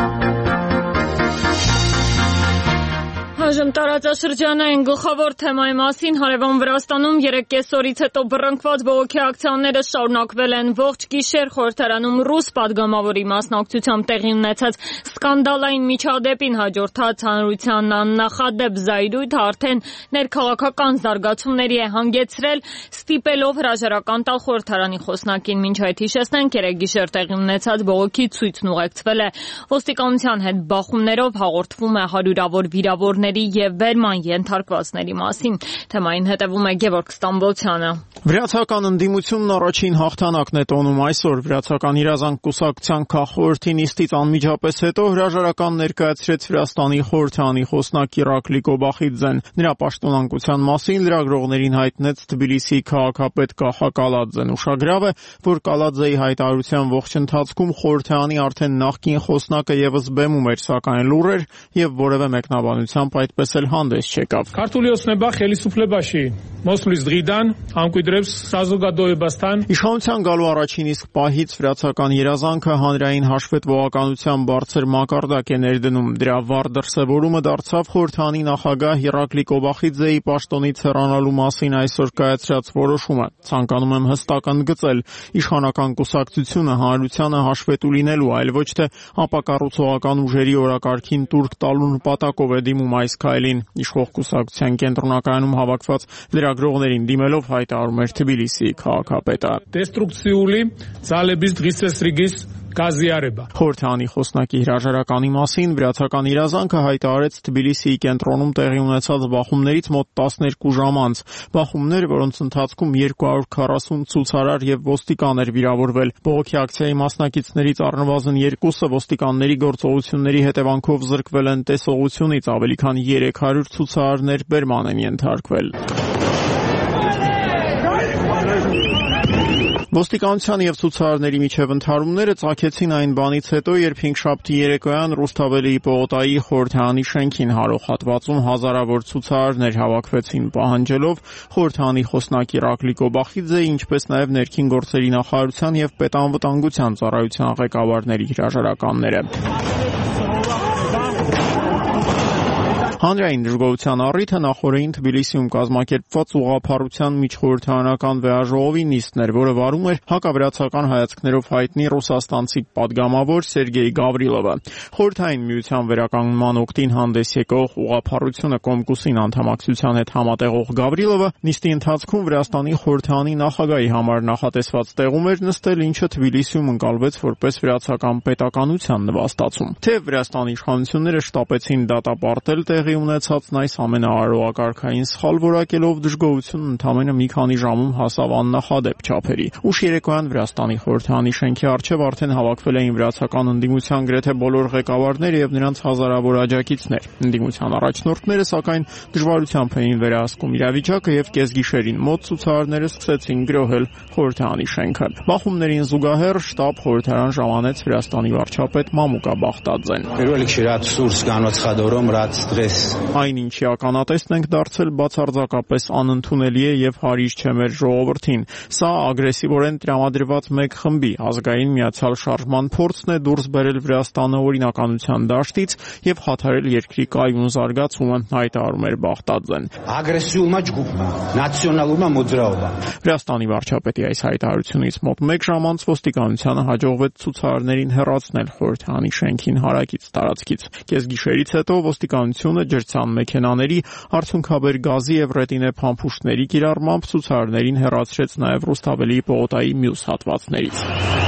Այժմ տարածաշրջանային գլխավոր թեմայի մասին հարևան Վրաստանում երեք կեսօրից հետո բռնկված բողոքի ակցիաները շարունակվել են։ Ողջ գիշեր խորհրդարանում ռուս падգամավորի մասնակցությամբ տեղի ունեցած սկանդալային միջադեպին հաջորդած հանրության աննախադեպ զայրույթը արդեն ներքաղաքական զարգացումների է հանգեցրել, ստիպելով հրաժարական տալ խորհրդարանի խոսնակին։ Մինչ այդ հիշեցնենք, երեք գիշեր տեղի ունեցած բողոքի ցույցն ուղեկցվել է ոստիկանության հետ բախումներով, հաղորդվում է հարյուրավոր վիրավորների եւ վերման ենթարկվածների մասին։ Թեմային հետևում է Գևորգ Ստամբոլցյանը։
Վրացական ընդդիմությունն առաջին հաղթանակն է տոնում այսօր։ Վրացական իրազանք կուսակցության քաղխորհրդի նիստից անմիջապես հետո հրաժարական ներկայացրեց Վրաստանի խորհրդանի խոսնակ Իրակլի Կոբախիձեն։ Նրա պաշտոնանկության մասին լրագրողներին հայտնեց Թբիլիսիի քաղաքապետ Կախա Կալաձեն։ Ուշագրավ է, որ Կալաձեի հայտարարության ողջ ընթացքում խորհրդանի արդեն նախկին խոսնակը եւս բեմում էր, սակայն լուրեր եւ որևէ մեկնաբանությամբ այդպես էլ հանդես չեկավ։ Իշխանության գալու առաջին իսկ պահից վրացական երազանքը հանրային հաշվետվողականության բարձր մակարդակ է ներդնում։ Դրա վառ դրսևորումը դարձավ խորհրդանի նախագահ Իրակլի Կոբախիձեի պաշտոնից հեռանալու մասին այսօր կայացրած որոշումը։ Ցանկանում եմ հստակ ընդգծել, իշխանական կուսակցությունը հանրությանը հաշվետու լինելու, այլ ոչ թե ապակառուցողական ուժերի օրակարգին տուրք տալու նպատակով է դիմում այս քայլին։ Իշխող կուսակցության կենտրոնակայանում հավաքված լրագրողներին դիմելով հայտարարում էր Թբիլիսիի քաղաքապետը։ Դեստրուկցիուլի ցալեբիս դրիսեսրիգիս Կազիարեբա։ Խորհրդանի խոսնակի հրաժարականի մասին վրացական իրազանքը հայտարարեց Թբիլիսիի կենտրոնում տեղի ունեցած բախումներից մոտ տասներկու ժամ անց։ Բախումներ, որոնց ընթացքում երկու հարյուր քառասուն ցուցարար եւ ոստիկան էր վիրավորվել։ Բողոքի ակցիայի մասնակիցներից առնվազն երկուսը ոստիկանների գործողությունների հետևանքով զրկվել են տեսողությունից, ավելի քան երեք հարյուր ցուցարարներ բերման են ենթարկվել։ Ոստիկանության եւ ցուցարարների միջև ընդհարումները ծագեցին այն բանից հետո, երբ հինգշաբթի երեկոյան Ռուսթավելիի Պողոտայի խորհրդանի շենքին հարող հատվածում հազարավոր ցուցարարներ հավաքվեցին, պահանջելով խորհրդանի խոսնակ Իրակլի Կոբախիձեի, ինչպես նաեւ ներքին գործերի նախարարության եւ պետանվտանգության ծառայության ղեկավարների հրաժարականները։ Հանրային դժգոհության առիթը նախորդին Թբիլիսիում կազմակերպված ուղղափառության միջխորհրդարանական վեաժողովի նիստն էր, որը վարում էր հակավրացական հայացքներով հայտնի ռուսաստանցի падգամավոր Սերգեյ Գավրիլովը։ Խորհրդային միության վերականգնման օգտին հանդես եկող ուղղափառությունը Կոմկուսին անդամակցության հետ համատեղող Գավրիլովը նիստի ընթացքում Վրաստանի խորհրդանի նախագահի համար նախատեսված տեղում էր նստել, ինչը Թբիլիսիում ընկալվեց որպես վրացական պետականության նվաստացում։ Թեև Վրաստանի իշխանությունները շտապեցին դատապարտել տեղի տեղի ունեցածն այս ամենաարարողակարգային սխալ որակելով դժգոհությունն ընդամենը մի քանի ժամում հասավ աննախադեպ չափերի։ Ուշ երեկոյան Վրաստանի խորհրդանի շենքի առջև արդեն հավաքվել էին վրացական ընդդիմության գրեթե բոլոր ղեկավարները եւ նրանց հազարավոր աջակիցներ։ Ընդդիմության առաջնորդները սակայն դժվարությամբ էին վերահսկում իրավիճակը եւ կեսգիշերին մոտ ցուցարարները սկսեցին գրոհել խորհրդանի շենքը։ Բախումներին զուգահեռ շտաբ խորհրդարան ժամանեց Վրաստանի վարչապետ Մամուկա Բախտաձեն։ Այն ինչի ականատեսն ենք դարձել բացարձակապես անընդունելի է եւ հարիր չէ մեր ժողովրդին։ Սա ագրեսիվորեն տրամադրված մեկ խմբի ազգային միացյալ շարժման փորձն է դուրս բերել Վրաստանը օրինականության դաշտից եւ հաթարել երկրի կայուն զարգացումը, հայտարարում էր Բախտաձեն։ Վրաստանի վարչապետի այս հայտարարությունից մոտ մեկ ժամ անց ոստիկանությանը հաջողվեց ցուցարարներին հեռացնել խորհրդանի շենքին հարակից տարածքից։ Կեսգիշերից հետո ոստիկանությունը ջրցան մեքենաների, արդյունքաբեր գազի եւ ռետինե փամփուշտների կիրառմամբ ցուցարարներին հեռացրեց նաեւ Ռուսթավելի պողոտայի մյուս հատվածներից։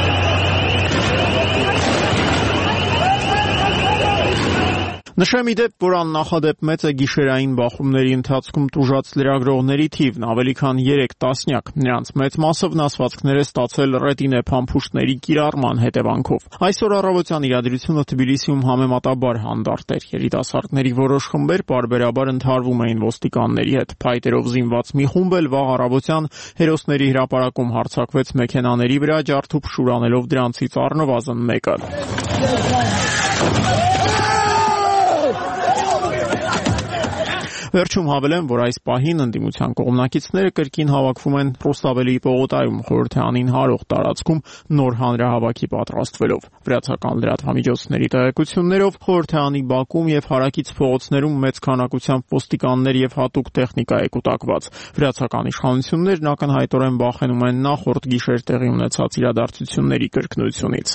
Նշեմ ի դեպ, որ աննախադեպ մեծ է գիշերային բախումների ընթացքում տուժած լրագրողների թիվն, ավելի քան երեք տասնյակ։ Նրանց մեծ մասը վնասվածքներ է ստացել ռետինե փամփուշտների կիրառման հետևանքով։ Այսօր առավոտյան իրադրությունը Թբիլիսիում համեմատաբար հանդարտ էր։ Երիտասարդների որոշ խմբեր պարբերաբար ընդհարվում էին ոստիկանների հետ։ Փայտերով զինված մի խումբ էլ վաղ առավոտյան հերոսների հրապարակում հարձակվեց մեքենաների վրա, ջարդուփշուր անելով դրանցից առնվազն մեկը։ Վերջում հավելեմ, որ այս պահին ընդդիմության կողմնակիցները կրկին հավաքվում են Ռուստավելի պողոտայում խորհրդանին հարող տարածքում նոր հանրահավաքի պատրաստվելով։ Վրացական լրատվամիջոցների տեղեկություններով խորհրդանի բակում եւ հարակից փողոցներում մեծ քանակությամբ ոստիկաններ եւ հատուկ տեխնիկա է կուտակված։ Վրացական իշխանություններն ակնհայտորեն վախենում են նախորդ գիշեր տեղի ունեցած իրադարձությունների կրկնությունից։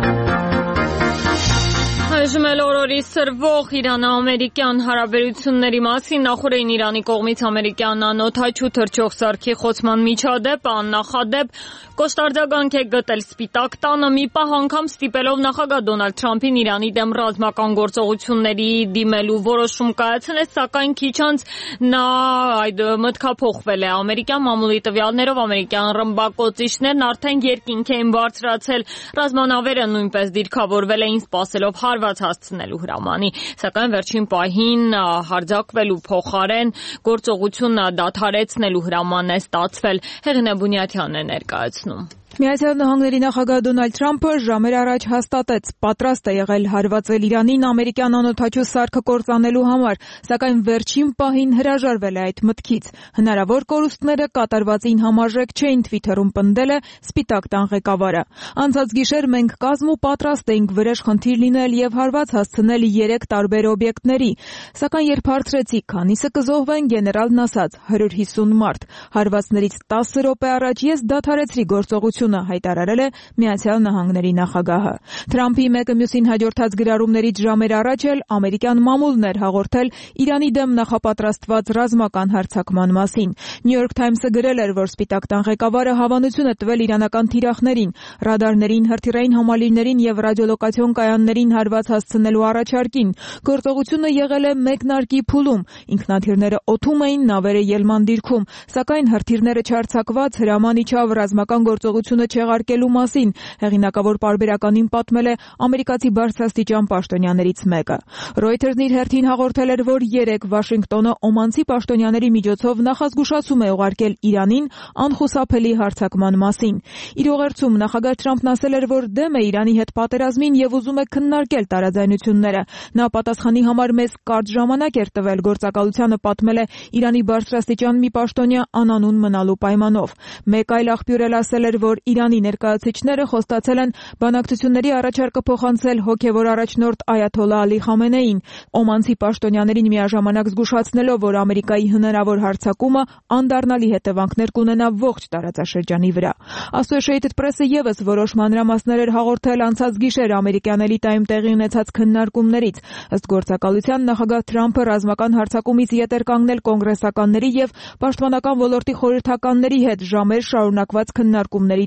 Այժմ էլ օրորի սրվող Իրան-ամերիկյան հարաբերությունների մասին նախորդին Իրանի կողմից ամերիկյան անօդաչու թռչող սարքի խոցման միջադեպ աննախադեպ կոշտարձագանք է գտել Սպիտակ տանը, մի պահ անգամ ստիպելով նախագահ Դոնալդ Թրամփին Իրանի դեմ ռազմական գործողությունների դիմելու որոշում կայացնել, սակայն քիչ անց նա այդ մտքափոխվել է։ Ամերիկյան մամուլի տվյալներով ամերիկյան ռմբակոծիչներն արդեն երկինք էին բարձրացել, ռազմանավերը նույնպես դիրքավորվել էին սպասելով հարված հասցնելու հրամանի, սակայն վերջին պահին հարձակվելու փոխարեն գործողությունը դադարեցնելու հրաման է ստացվել։ Հեղինե Բունյաթյանն է ներկայացնում։
Միացյալ Նահանգների նախագահ Դոնալդ Թրամփը ժամեր առաջ հաստատեց, պատրաստ է եղել հարվածել Իրանին ամերիկյան անօդաչու սարքը կործանելու համար, սակայն վերջին պահին հրաժարվել է այդ մտքից։ Հնարավոր կորուստները կատարվածին համարժեք չէին, Twitter-ում պնդել է Սպիտակ տան ղեկավարը։ Անցած գիշեր մենք կազմ ու պատրաստ էինք վրեժ խնդիր լինել եւ հարված հասցնել երեք տարբեր օբյեկտների, սակայն երբ հարցրեցի, քանիսը կզոհվեն, գեներալն ասաց՝ հարյուր հիսուն մարդ։ Հարվածներից տասը րոպե առաջ ես դադարեցրի գործողությունը, հայտարարել է Միացյալ Նահանգների նախագահը։ Թրամփի մեկը մյուսին հաջորդած գրառումներից ժամեր առաջ էլ ամերիկյան մամուլն էր հաղորդել Իրանի դեմ նախապատրաստված ռազմական հարձակման մասին։ New York Times-ը գրել էր, որ Սպիտակ տան ղեկավարը հավանություն է տվել իրանական թիրախներին, ռադարներին, հրթիռային համալիրներին եւ ռադիոլոկացիոն կայաններին հարված հասցնելու առաջարկին։ Գործողությունը եղել է մեկնարկի փուլում, ինքնաթիռները օդում էին, նավերը ելման դիրքում, սակայն հրթիռները չարձակված հրաման իջավ ռազմական գործողությունը չեղարկելու մասին, հեղինակավոր պարբերականին պատմել է ամերիկացի բարձրաստիճան պաշտոնյաներից մեկը։ Reuters-ն իր հերթին հաղորդել էր, որ երեկ Վաշինգտոնը օմանցի պաշտոնյաների միջոցով նախազգուշացում է ուղարկել Իրանին անխուսափելի հարձակման մասին։ Իր ուղերձում նախագահ Թրամփն ասել էր, որ դեմ է Իրանի հետ պատերազմին եւ ուզում է քննարկել տարաձայնությունները։ Նա պատասխանի համար մեզ կարճ ժամանակ էր տվել, գործակալությանը պատմել է Իրանի բարձրաստիճան մի պաշտոնյա անանուն մնալու պայմանով։ Մեկ այլ աղբյուր էլ ասել էր, որ Իրանի ներկայացուցիչները խոստացել են բանակցությունների առաջարկը փոխանցել հոգևոր առաջնորդ Այաթոլլա Ալի Խամենեին, օմանցի պաշտոնյաներին միաժամանակ զգուշացնելով, որ Ամերիկայի հնարավոր հարձակումը անդառնալի հետևանքներ կունենա ողջ տարածաշրջանի վրա։ Associated Press-ը եւս որոշ մանրամասներ էր հաղորդել անցած գիշեր ամերիկյան էլիտայում տեղի ունեցած քննարկումներից։ Ըստ գործակալության նախագահ Թրամփը ռազմական հարձակումից ետեր կանգնել կոնգրեսականների եւ պաշտպանական ոլորտի խորհրդականների հետ ժամեր շարունակված քննարկումներից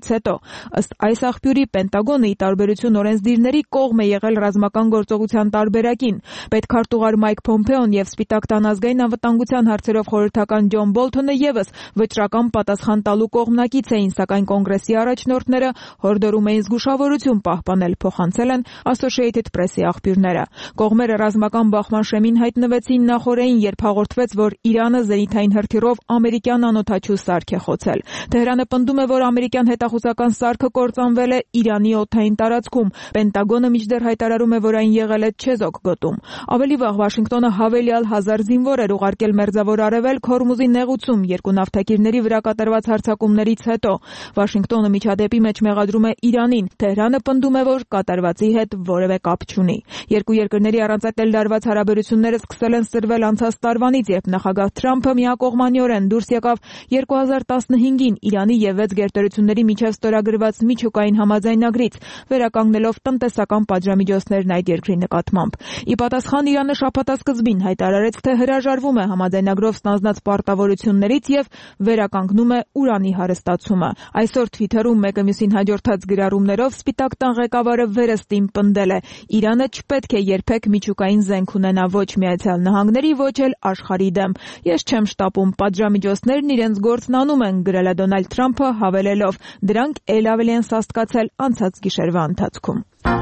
հրավիրումից հետո։ Ըստ այս աղբյուրի Պենտագոնը ի տարբերություն օրենսդիրների կողմ է եղել ռազմական գործողության տարբերակին։ Պետքարտուղար Մայք Փոմփեոն եւ Սպիտակ տան ազգային անվտանգության հարցերով խորհրդական Ջոն Բոլթոնը եւս վճռական պատասխան տալու կողմնակից էին, սակայն կոնգրեսի առաջնորդները հորդորում էին զգուշավորություն պահպանել, փոխանցել են Associated Press-ի աղբյուրները։ Կողմերը ռազմական բախման շեմին հայտնվեցին նախորդին, երբ հաղորդվեց, որ Իրանը զենիթային հրթիռով ամերիկյան անօդաչու սարք է խոցել։ Թեհրանը պնդում է, որ ամերիկյան հետախուզական սարքը կործանվել է Իրանի օդային տարածքում։ Պենտագոնը մինչդեռ հայտարարում է, որ այն եղել է չեզոք գոտում։ Ավելի վաղ Վաշինգտոնը հավելյալ հազար զինվոր էր ուղարկել Մերձավոր Արևելք Հորմուզի նեղուցում երկու նավթակիրների վրա կատարված հարձակումներից հետո։ Վաշինգտոնը միջադեպի մեջ մեղադրում է Իրանին։ Թեհրանը պնդում է, որ կատարվածի հետ որևէ կապ չունի։ Երկու երկրների առանցատել դարված հարաբերությունները սկսել են սրվել անցած տարվանից, երբ նախագահ Թրամփը միակողմանիորեն դուրս եկավ երկու հազար տասնհինգին Իրանի եւ վեց գերտերությունների միջև ստորագրված միջուկային համաձայնագրից, վերականգնելով տնտեսական պատժամիջոցներն այդ երկրի նկատմամբ։ Ի պատասխան Իրանը շաբաթասկզբին հայտարարեց, թե հրաժարվում է համաձայնագրով ստանձնած պարտավորություններից եւ վերականգնում է ուրանի հարստացումը։ Այսօր Twitter-ում մեկը մյուսին հաջորդած գրառումներով Սպիտակ տան ղեկավարը վերստին պնդել է. Իրանը չպետք է երբեք միջուկային զենք ունենա ոչ Միացյալ Նահանգների, ոչ էլ աշխարհի դեմ։ Ես չեմ շտապում, պատժամիջոցներն իրենց գործն անում են, գրել է Դոնալդ Թրամփը, հավելելով. դրանք ել ավելի են սաստկացել անցած գիշերվա ընթացքում։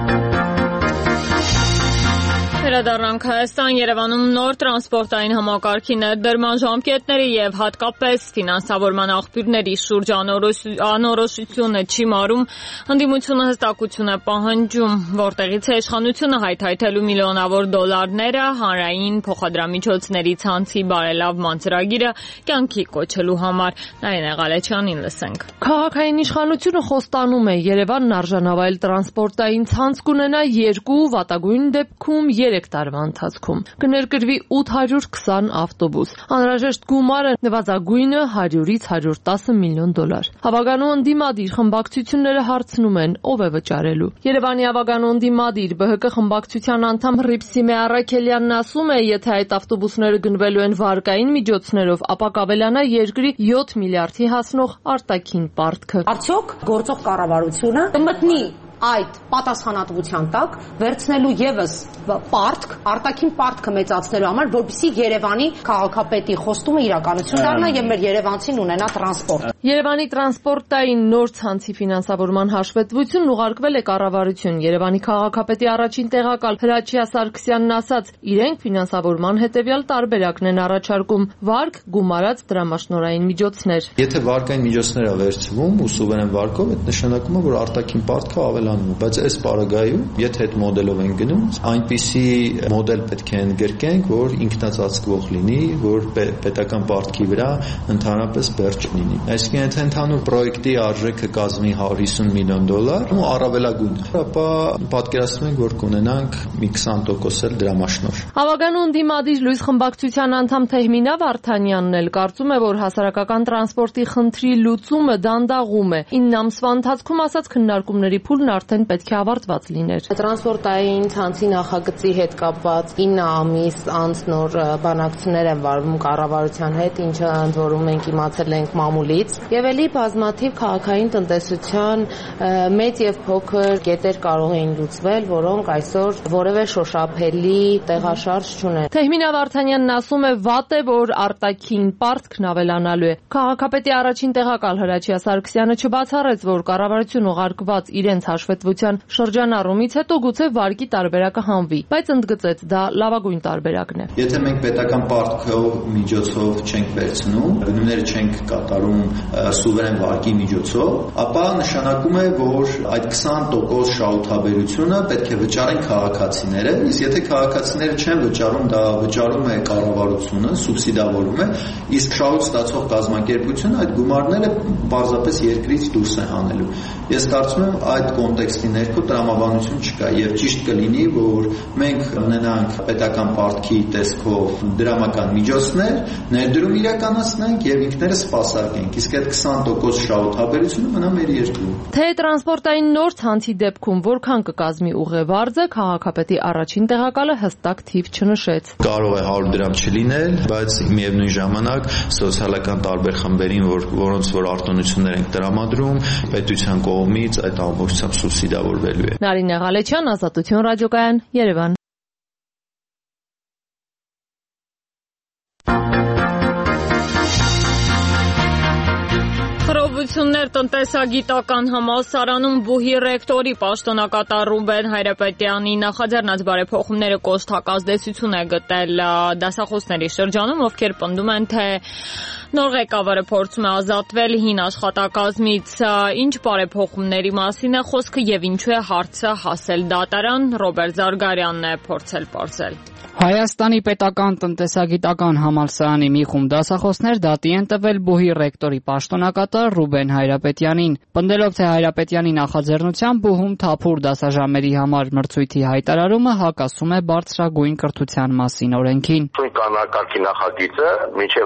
Վերադառնանք Հայաստան, Երևանում նոր տրանսպորտային համակարգի ներդրման ժամկետների եւ հատկապես ֆինանսավորման աղբյուրների շուրջ անորոշությունը չի մարում, հանդիմությունը հստակություն է պահանջում, որտեղից է իշխանությունը հայթայթելու միլիոնավոր դոլարները հանրային փոխադրամիջոցների ցանցի բարելավման ծրագիրը կյանքի կոչելու համար։ Նարինե Ղալեչյանին լսենք։
Քաղաքային իշխանությունը խոստանում է Երևանն արժանավայել տրանսպորտային ցանց կունենա երկու, վատագույն դեպքում երեք տարվա ընթացքում կներկրվի ութ հարյուր քսան ավտոբուս։ Անհրաժեշտ գումարը նվազագույնը հարյուրից հարյուր տասը միլիոն դոլար։ Հավագանու ընդդիմադիր խմբակցությունները հարցնում են, ով է վճարելու։ Երևանի Հավագանու ընդդիմադիր Բ Հ Կ խմբակցության անդամ Հռիփսիմե Առաքելյանն ասում է, եթե այդ ավտոբուսները գնվելու են վարկային միջոցներով, ապա կավելանա երկրի յոթ միլիարդի հասնող արտաքին պարտքը։
Արդյոք գործող կառավարությունը կմտնի այդ պատասխանատվության տակ վերցնելու եւս պարտք, արտաքին պարտքը մեծացնելու համար, որպեսզի Երևանի քաղաքապետի խոստումը իրականություն դառնա եւ մեր երևանցին ունենա տրանսպորտ։
Երևանի տրանսպորտային նոր ցանցի ֆինանսավորման հաշվետվությունն ուղարկվել է կառավարություն։ Երևանի քաղաքապետի առաջին տեղակալ Հրաչյա Սարգսյանն ասաց, իրենք ֆինանսավորման հետեւյալ տարբերակն են առաջարկում՝ վարկ, գումարած դրամաշնորհային միջոցներ։
Եթե վարկային միջոցներ է վերցվում ու սուվերեն վարկով, այդ նշանակում է, որ արտաքին պարտքը ավել բայց այս պարագայում, եթե այդ մոդելով են գնում, այնպիսի մոդել պետք է ընդգրկենք, որ ինքնածածկվող լինի, որ պետական պարտքի վրա ընդհանրապես բերջ լինի։ Այսինքն, եթե ընդհանուր պրոյեկտի արժեքը կազմի հիսուն միլիոն դոլար, ու առավելագույն, ապա պատկերացնում ենք, որ կունենանք մի քսան տոկոս էլ դրամաշնոր։
Հավագանու ընդդիմադիր լույս խմբակցության անդամ Թեհմինա Վարդանյանն էլ կարծում է, որ հասարակական տրանսպորտի խնդրի լուծումը դանդաղում է։ ինը ամսվա ընթացքում ասած քննարկումների փուլն արդեն պետք է ավարտված լիներ։
Տրանսպորտային ցանցի նախագծի հետ կապված ինը ամիս անց նոր բանակցություններ են վարվում կառավարության հետ, ինչը ընդ որում մենք իմացել ենք մամուլից, եւ ելի բազմաթիվ քաղաքային տնտեսության մեծ եւ փոքր կետեր կարող էին լուծվել, որոնք այսօր որևէ շոշափելի տեղաշարժ չունեն։
Թեհմինա Վարդանյանն ասում է, վատ է, որ արտաքին պարտքն ավելանալու է։ Քաղաքապետի առաջին տեղակալ Հրաչյա Սարգսյանը չբացառեց, որ կառավարություն ուղարկված իրենց հաշվետվության շրջանառումից հետո գուցե վարկի տարբերակը հանվի, բայց ընդգծեց, դա լավագույն տարբերակն է։
Եթե մենք պետական պարտքով միջոցով չենք վերցնում, գնումները չենք կատարում սուվերեն վարկի միջոցով, ապա նշանակում է, որ այդ քսան տոկոս շահութաբերությունը պետք է վճարեն քաղաքացիները, իսկ եթե քաղաքացիները չեն վճարում, դա վճարում է կառավարությունը, սուբսիդավորում է, իսկ շահույթ ստացող կազմակերպությունը այդ գումարները պարզապես երկրից դուրս է հանելու։ Ես կարծում եմ այդ կոնտեքստի ներքո տրամաբանություն չկա եւ ճիշտ կլինի, որ մենք ունենանք պետական պարտքի տեսքով դրամական միջոցներ, ներդրում իրականացնենք եւ ինքներս սպասարկենք, իսկ այդ քսան տոկոս շահութաբերությունը մնա մեր երկրում։
Թե տրանսպորտային նոր ցանցի դեպքում որքան կկազմի ուղևարձը, քաղաքապետի առաջին տեղակալը հստակ թիվ չնշեց։
Կարող է հարյուր դրամ չլինել, բայց միևնույն ժամանակ սոցիալական տարբեր խմբերին, որ որոնց որ արտոնություններ են տրամադրում, պետության կողմից այդ ամբողջությամբ սուբսիդավորվելու է։
Նարինե Ղալեչյան, Ազատություն ռադիոկայան, Երևան։
Խռովություններ տնտեսագիտական համալսարանում բուհի ռեկտորի պաշտոնակատար Ռուբեն Հայրապետյանի նախաձեռնած բարեփոխումները կոստակազդեցություն է գտել դասախոսների շրջանում, ովքեր պնդում են, թե նոր ղեկավարը փորձում է ազատվել հին աշխատակազմից։ Ինչ բարեփոխումների մասին է խոսքը եւ ինչու է հարցը հասել դատարան, Ռոբերտ Զարգարյանն է փորձել պարզել։
Հայաստանի պետական տնտեսագիտական համալսարանի մի խումբ դասախոսներ դատի են տվել բուհի ռեկտորի պաշտոնակատար Ռուբեն Հայրապետյանին, պնդելով, թե Հայրապետյանի նախաձեռնությամբ բուհում թափուր դասաժամերի համար մրցույթի հայտարարումը հակասում է բարձրագույն կրթության մասին օրենքին։
Կանակարգի նախագիծը մինչև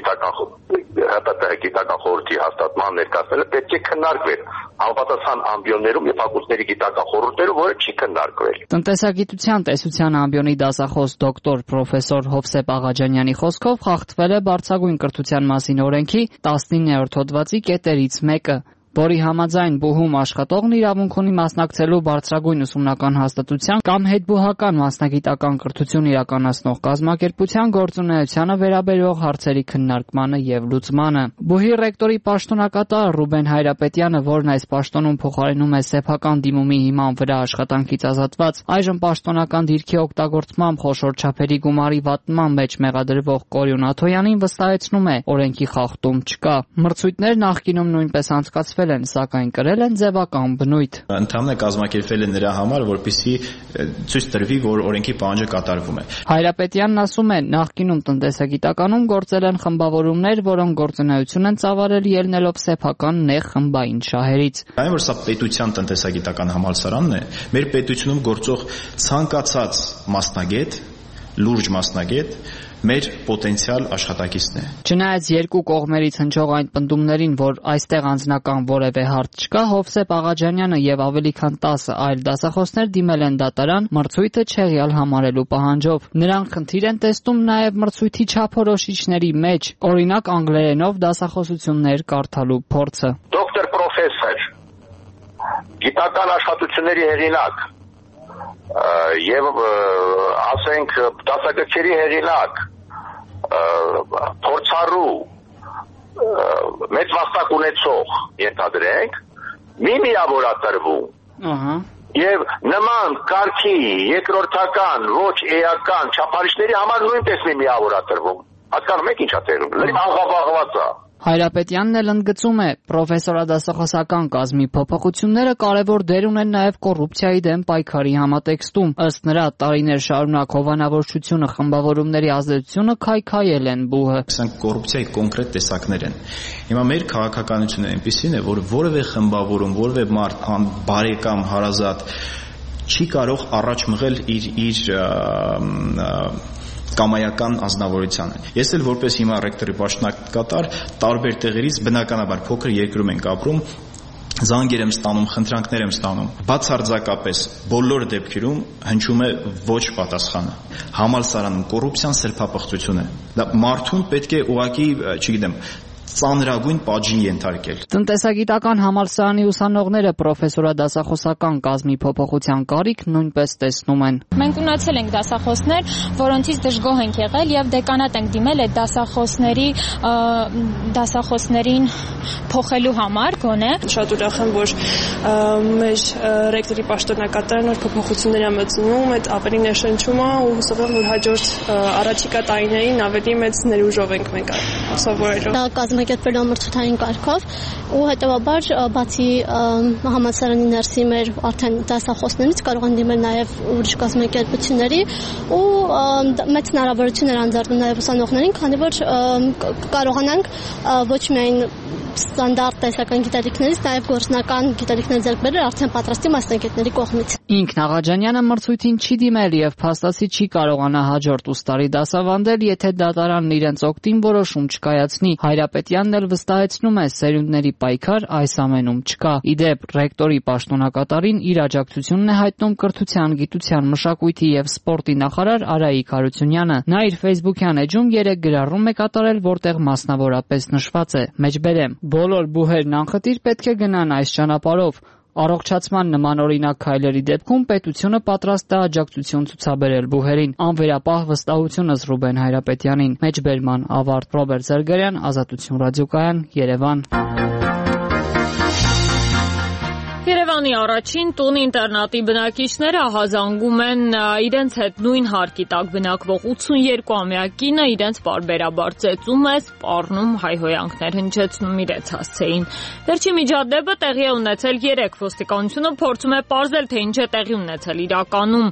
ՀՊՏ գիտական խորհրդի հաստատման ներկայացնելը պետք է քննարկվել համապատասխան ամբիոններում եւ ֆակուլտետների գիտական խորհուրդներում, որը չի քննարկվել։
Տնտեսագիտության տեսության ամբիոնի դասախոս դոկտոր պրոֆեսոր Հովսեփ Աղաջանյանի խոսքով խախտվել է բարձրագույն կրթության մասին օրենքի տասնիններորդ հոդվածի կետերից մեկը, որի համաձայն բուհում աշխատողն իրավունք ունի մասնակցելու բարձրագույն ուսումնական հաստատության կամ հետբուհական մասնագիտական կրթություն իրականացնող կազմակերպության գործունեությանը վերաբերող հարցերի քննարկմանը եւ լուծմանը։ Բուհի ռեկտորի պաշտոնակատար Ռուբեն Հայրապետյանը, որն այս պաշտոնում փոխարինում է սեփական դիմումի հիման վրա աշխատանքից ազատված, այժմ պաշտոնական դիրքի օգտագործմամբ խոշոր չափերի գումարի վատնման մեջ մեղադրվող Կորյուն Աթոյանին վստահեցնում է, օրենքի խախտում չկա։ Մրցույթներ նախկինում նույնպես անցկացվել են, սակայն կրել են ձևական բնույթ։
Ընդհանրապես կազմակերպվել է նրա համար, որպեսզի ցույց տրվի, որ օրենքի պահանջը կատարվում է։
Հայրապետյանն ասում է, նախկինում տնտեսագիտականում գործել են խմբավորումներ, որոնք գործունեություն են ծավալել ելնելով սեփական նեղ խմբային շահերից։
Այն որ սա պետության տնտեսագիտական համալսարանն է, մեր պետությունում գործող ցանկացած մասնագետ, լուրջ մասնագետ մեր պոտենցիալ աշխատակիցն է։
Չնայած երկու կողմերից հնչող այն պնդումներին, որ այստեղ անձնական որևէ հարց չկա, Հովսեփ Աղաջանյանը եւ ավելի քան տասը այլ դասախոսներ դիմել են դատարան մրցույթը չեղյալ համարելու պահանջով։ Նրանք խնդիր են տեսնում նաեւ մրցույթի չափորոշիչների մեջ, օրինակ անգլերենով դասախոսություններ կարդալու փորձը։
Դոկտոր պրոֆեսոր, գիտական աշխատությունների հեղինակ եւ ասենք դասագրքերի հեղինակ, փորձառու, մեծ վաստակ ունեցող ենթադրենք, մի միավորատրվում։ Ահա։ Եվ նման կարգի երկրորդական, ոչ էական չափանիշների համար նույնպես մի միավորատրվում։ Հասկանում եք ինչա տեղում։ Լրիվ աղավաղված է։
Հայրապետյանն էլ ընդգծում է, պրոֆեսորադասախոսական կազմի փոփոխությունները կարևոր դեր ունեն նաև կոռուպցիայի դեմ պայքարի համատեքստում։ Ըստ նրա, տարիներ շարունակ հովանավորչությունը, խմբավորումների ազդեցությունը քայքայել են բուհը։
Սրանք կոռուպցիայի կոնկրետ տեսակներ են։ Հիմա մեր քաղաքականությունը այնպեսին է, որ որևէ խմբավորում, որևէ մարդ, բարեկամ, հարազատ չի կարող առաջ մղել իր իր կամայական անձնավորությանը։ Ես էլ որպես հիմա ռեկտորի պաշտոնակատար տարբեր տեղերից բնականաբար փոքր երկրում ենք ապրում, զանգեր եմ ստանում, խնդրանքներ եմ ստանում։ Բացարձակապես բոլոր դեպքերում հնչում է ոչ պատասխանը։ Համալսարանում կոռուպցիան սրբապղծություն է։ Դա մարդուն պետք է ուղղակի, չգիտեմ, ծանրագույն պատժի ենթարկել։
Տնտեսագիտական համալսարանի ուսանողները պրոֆեսորադասախոսական կազմի փոփոխության կարիք նույնպես տեսնում են։
Մենք ունեցել ենք դասախոսներ, որոնցից դժգոհ ենք եղել եւ դեկանատ ենք դիմել այդ դասախոսների դասախոսներին փոխելու համար գոնե։
Շատ ուրախ եմ, որ մեր ռեկտորի պաշտոնակատարը նոր փոփոխություններ է մտցնում, այդ ավելի ներշնչում է ու հուսով եմ, որ հաջորդ առաջիկա տարիներին ավելի մեծ ներուժով ենք մենք սովորելու։
Կազմակերպվել ամրցութային կարգով ու հետևաբար բացի համալսարանի ներսի մեր արդեն դասախոսներից կարող են դիմել նաև ուրիշ կազմակերպությունների ու մեծ հնարավորություն էր անձեռնում նաև ուսանողներին, քանի որ կարողանանք ոչ միայն ստանդարտ տեսական գիտելիքներից նաև գործնական գիտելիքներ ձեռք բերել արդեն պատրաստի մասնագետների կողմից։
Ինքն Աղաջանյանը մրցույթին չի դիմել եւ փաստացի չի կարողանա հաջորդ ուստարի դասավանդել, եթե դատարանն իրենց օգտին որոշում չկայացնի։ Հայրապետյանն էլ վստահեցնում է, սերունդների պայքար այս ամենում չկա։ Իդեպ ռեկտորի պաշտոնակատարին իր աջակցությունն է հայտնում կրթության, գիտության, մշակույթի եւ սպորտի նախարար Արայիկ Հարությունյանը։ Նա իր Facebook-յան էջում երեք գրառում է կատարել, որտեղ մասնավորապես նշված է. Մեջբերեմ. բոլոր բուհերն անխտիր պետք է գնան այս ճանապարհով։ Առողջացման նմանօրինակ քայլերի դեպքում պետությունը պատրաստ է աջակցություն ցուցաբերել բուհերին։ Անվերապահ վստահությունս Ռուբեն Հայրապետյանին։ Մեջբերման ավարտ։ Ռոբերտ Զարգարյան, Ազատություն ռադիոկայան, Երևան։
Երևանի առաջին տուն-ինտերնատի բնակիչները ահազանգում են իրենց հետ նույն հարկի տակ բնակվող ութսունյոթ-ամյա կինը իրենց պարբերաբար ծեծում է, սպառնում, հայհոյանքներ հնչեցնում իրենց հասցեին։ Վերջին միջադեպը տեղի է ունեցել երեկ։ Ոստիկանությունը փորձում է պարզել, թե ինչ է տեղի ունեցել իրականում։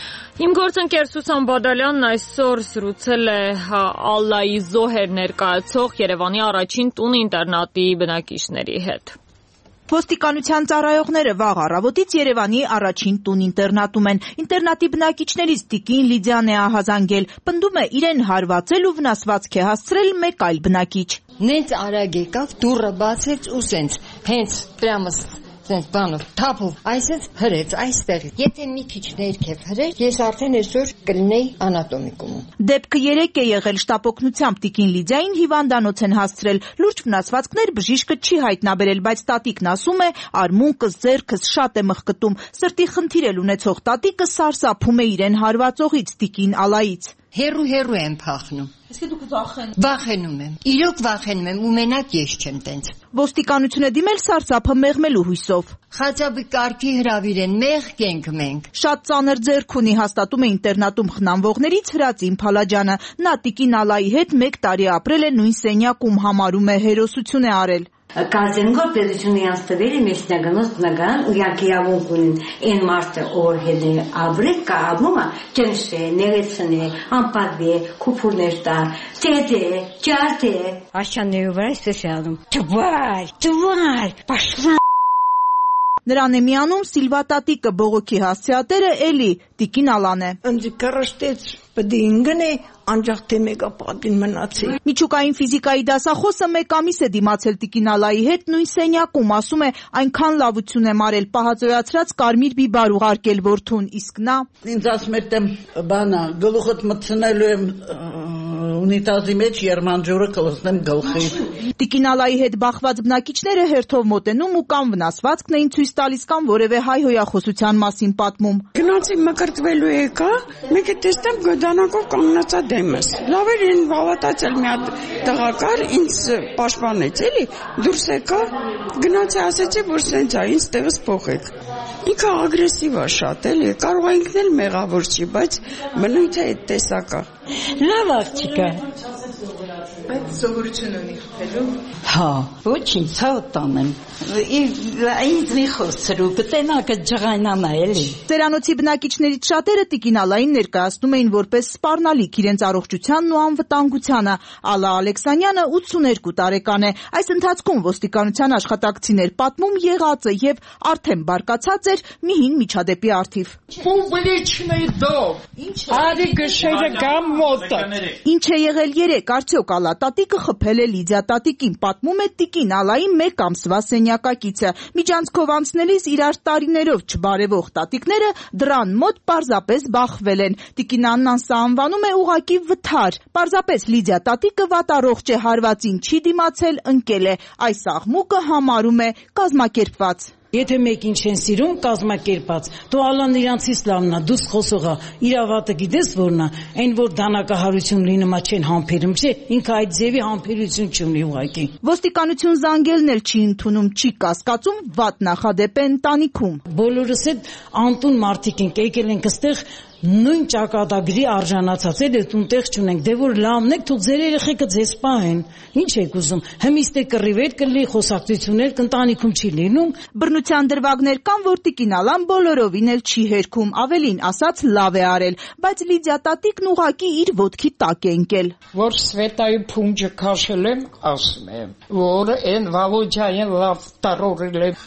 Իմ գործընկեր Սուսան Բադալյանն այսօր զրուցել է Ալլայի զոհեր ներկայացող Երևանի առաջին տուն-ինտերնատի բնակիչների հետ։
Ոստիկանության ծառայողները վաղ առավոտից Երևանի առաջին տուն-ինտերնատում են։ Ինտերնատի բնակիչներից տիկին Լիդիան է ահազանգել։ Պնդում է իրեն հարվածել ու վնասվածք է հասցրել մեկ այլ բնակիչ։
Նենց արագ եկավ, դուռը բացեց ու սենց, հենց պրամս սենց բանով, թափով, այսպես հրեց այստեղ։ Եթե մի քիչ ներքև հրեր, ես արդեն այսօր կլինեի անատոմիկում։
Դեպքը երեք է եղել շտապօգնությամբ տիկին Լիդիային հիվանդանոց են հասցրել։ Լուրջ վնասվածքներ բժիշկը չի հայտնաբերել, բայց տատիկն ասում է, արմունկս, ձեռքս շատ է մխկտում։ Սրտի խնդիր էլ ունեցող տատիկը սարսափում է իրեն հարվածողից տիկին Ալայից։
Հերու հերու եմ փախնում։
Իսկ դուք վախեն։
Վախենում եմ։ Իրոք վախենում եմ ու մենակ ես չեմ տենց։
Ոստիկանությունը դիմել սարսափը մեղմելու հույսով։
Խաչապի կարգի հրավիրեն, մեղք ենք մենք։
Շատ ծանր ձեռք ունի, հաստատում է ինտերնատում խնամվողներից Հրածին Փալաջյանը։ Նա տիկին Ալայի հետ մեկ տարի ապրել է նույն սենյակում, համարում է հերոսություն է արել։
Каждый год պետությունի անստվելի մեջնագնոց բնական ու յակիավուն կունին են մարդը օրհելի աբրիկ կաբումը ճնշե, ներեցնե, անպատվե, կուպուրներ տա, տետե, ճարտե։
Աշանների վրա ստեսյալում, թվար, թվար, պաշվան։
Նրան է միանում Սիլվա տատիկը, բողոքի հասցեատերը էլի, տիկին Ալան է։
Ընձի կրշտեց պդինգն է, անջաղ թե մեգա պատին մնացի։
Միջուկային ֆիզիկայի դասախոսը մեկ ամիս է դիմացել տիկին Ալայի հետ նույն սենյակում, ասում է այնքան լավություն եմ արել, պահածոյացրած կարմիր բիբար ուղարկել որդուն, իսկ նա
ինձ ասում է տեմ բանա, գլուխդ մտցնելու եմ ունիտազի մեջ երմանջուրը կլսնեմ գլխի։
Տիկին Ալայի հետ բախված բնակիչները հերթով մոտենում ու կամ վնասվածքն էին ցույց տալիս կամ որևէ հայհոյախոսության մասին պատմում։
Գնացի մկրտվելու եկա, մեկը տեսնեմ գդանակով կանգնած է դեմս։ Լավ էր են վավատացել մի հատ տղակար ինձ պաշտպանեց, էլի դուրս եկա, գնացի ասեցի, որ սենց է, ինձ տեղս փոխեք։ Ինքը ագրեսիվ է շատ, էլի, կարող է ինքն էլ մեղավոր չի, բայց բնույթը այդ տեսակ է։
Լավ աղջիկա։
Այդ սովորություն ունի խփելու։
Հա, ոչինչ, ցա տանեմ։ Ինձ մի խոսրու, կտենակը ջղայնանա էլի։
Ծերանոցի բնակիչներից շատերը տիկին Ալային ներկայացնում էին որպես սպառնալիք իրենց առողջությանն ու անվտանգությանը։ Ալա Ալեքսանյանը ութսուներկու տարեկան է։ Այս ընթացքում ոստիկանության աշխատակցիներ պատմում եղածը եւ արդեն բարկացած էր մի հին միջադեպի առթիվ։
Արի գշերը գամ մոտը։
Ինչ է եղել երեք, արդյոք Ալա տատիկը խփել է Լիդիա տատիկին, պատմում է տիկին Ալայի մեկ ամսվա սենյակակիցը։ Միջանցքով անցնելիս իրար տարիներով չբարևող տատիկները դրան մոտ պարզապես բախվել են։ Տիկին Աննան սա անվանում է ուղակի վթար։ Պարզապես Լիդիա տատիկը վատառողջ է, հարվածին չի դիմացել, ընկել է։ Այս աղմուկը համարում է կազմակերպված։
Եթե մեկին չեն սիրում, կազմակերպած, դու Ալան իրանցից լավնա, դուս խոսողա, իրավատը գիտես որնա, այն որ դանակահարություն լինումա չեն համբերում, չէ, ինքը այդ ձևի համբերություն չունի ուղղակի։
Ոստիկանություն զանգելն էլ չի ընդունում, չի կասկածում, վատ նախադեպ է ընտանիքում։
Բոլորս էլ անտուն մարդիկ ենք, եկել ենք այստեղ
նույն ճակատագրի արժանացած է, դե տուն տեղ չունենք, դե որ լավն եք, թող ձեր երեխեքը ձեզ պահեն։ Ինչ եք ուզում։ Հմիստե կռիվեր կլի խոսակցություններ կընտանիքում չի լինում։
Բռնության դրվագներ կան, որ տիկին Ալան բոլորովին էլ չի հերքում, ավելին ասած լավ է արել, բայց Լիդիա տատիկն ուղակի իր ոտքի տակ է ընկել։
Որ Սվետայի փունջը քաշել եմ, ասում եմ, որ այն Վալոջային լավ տարորել է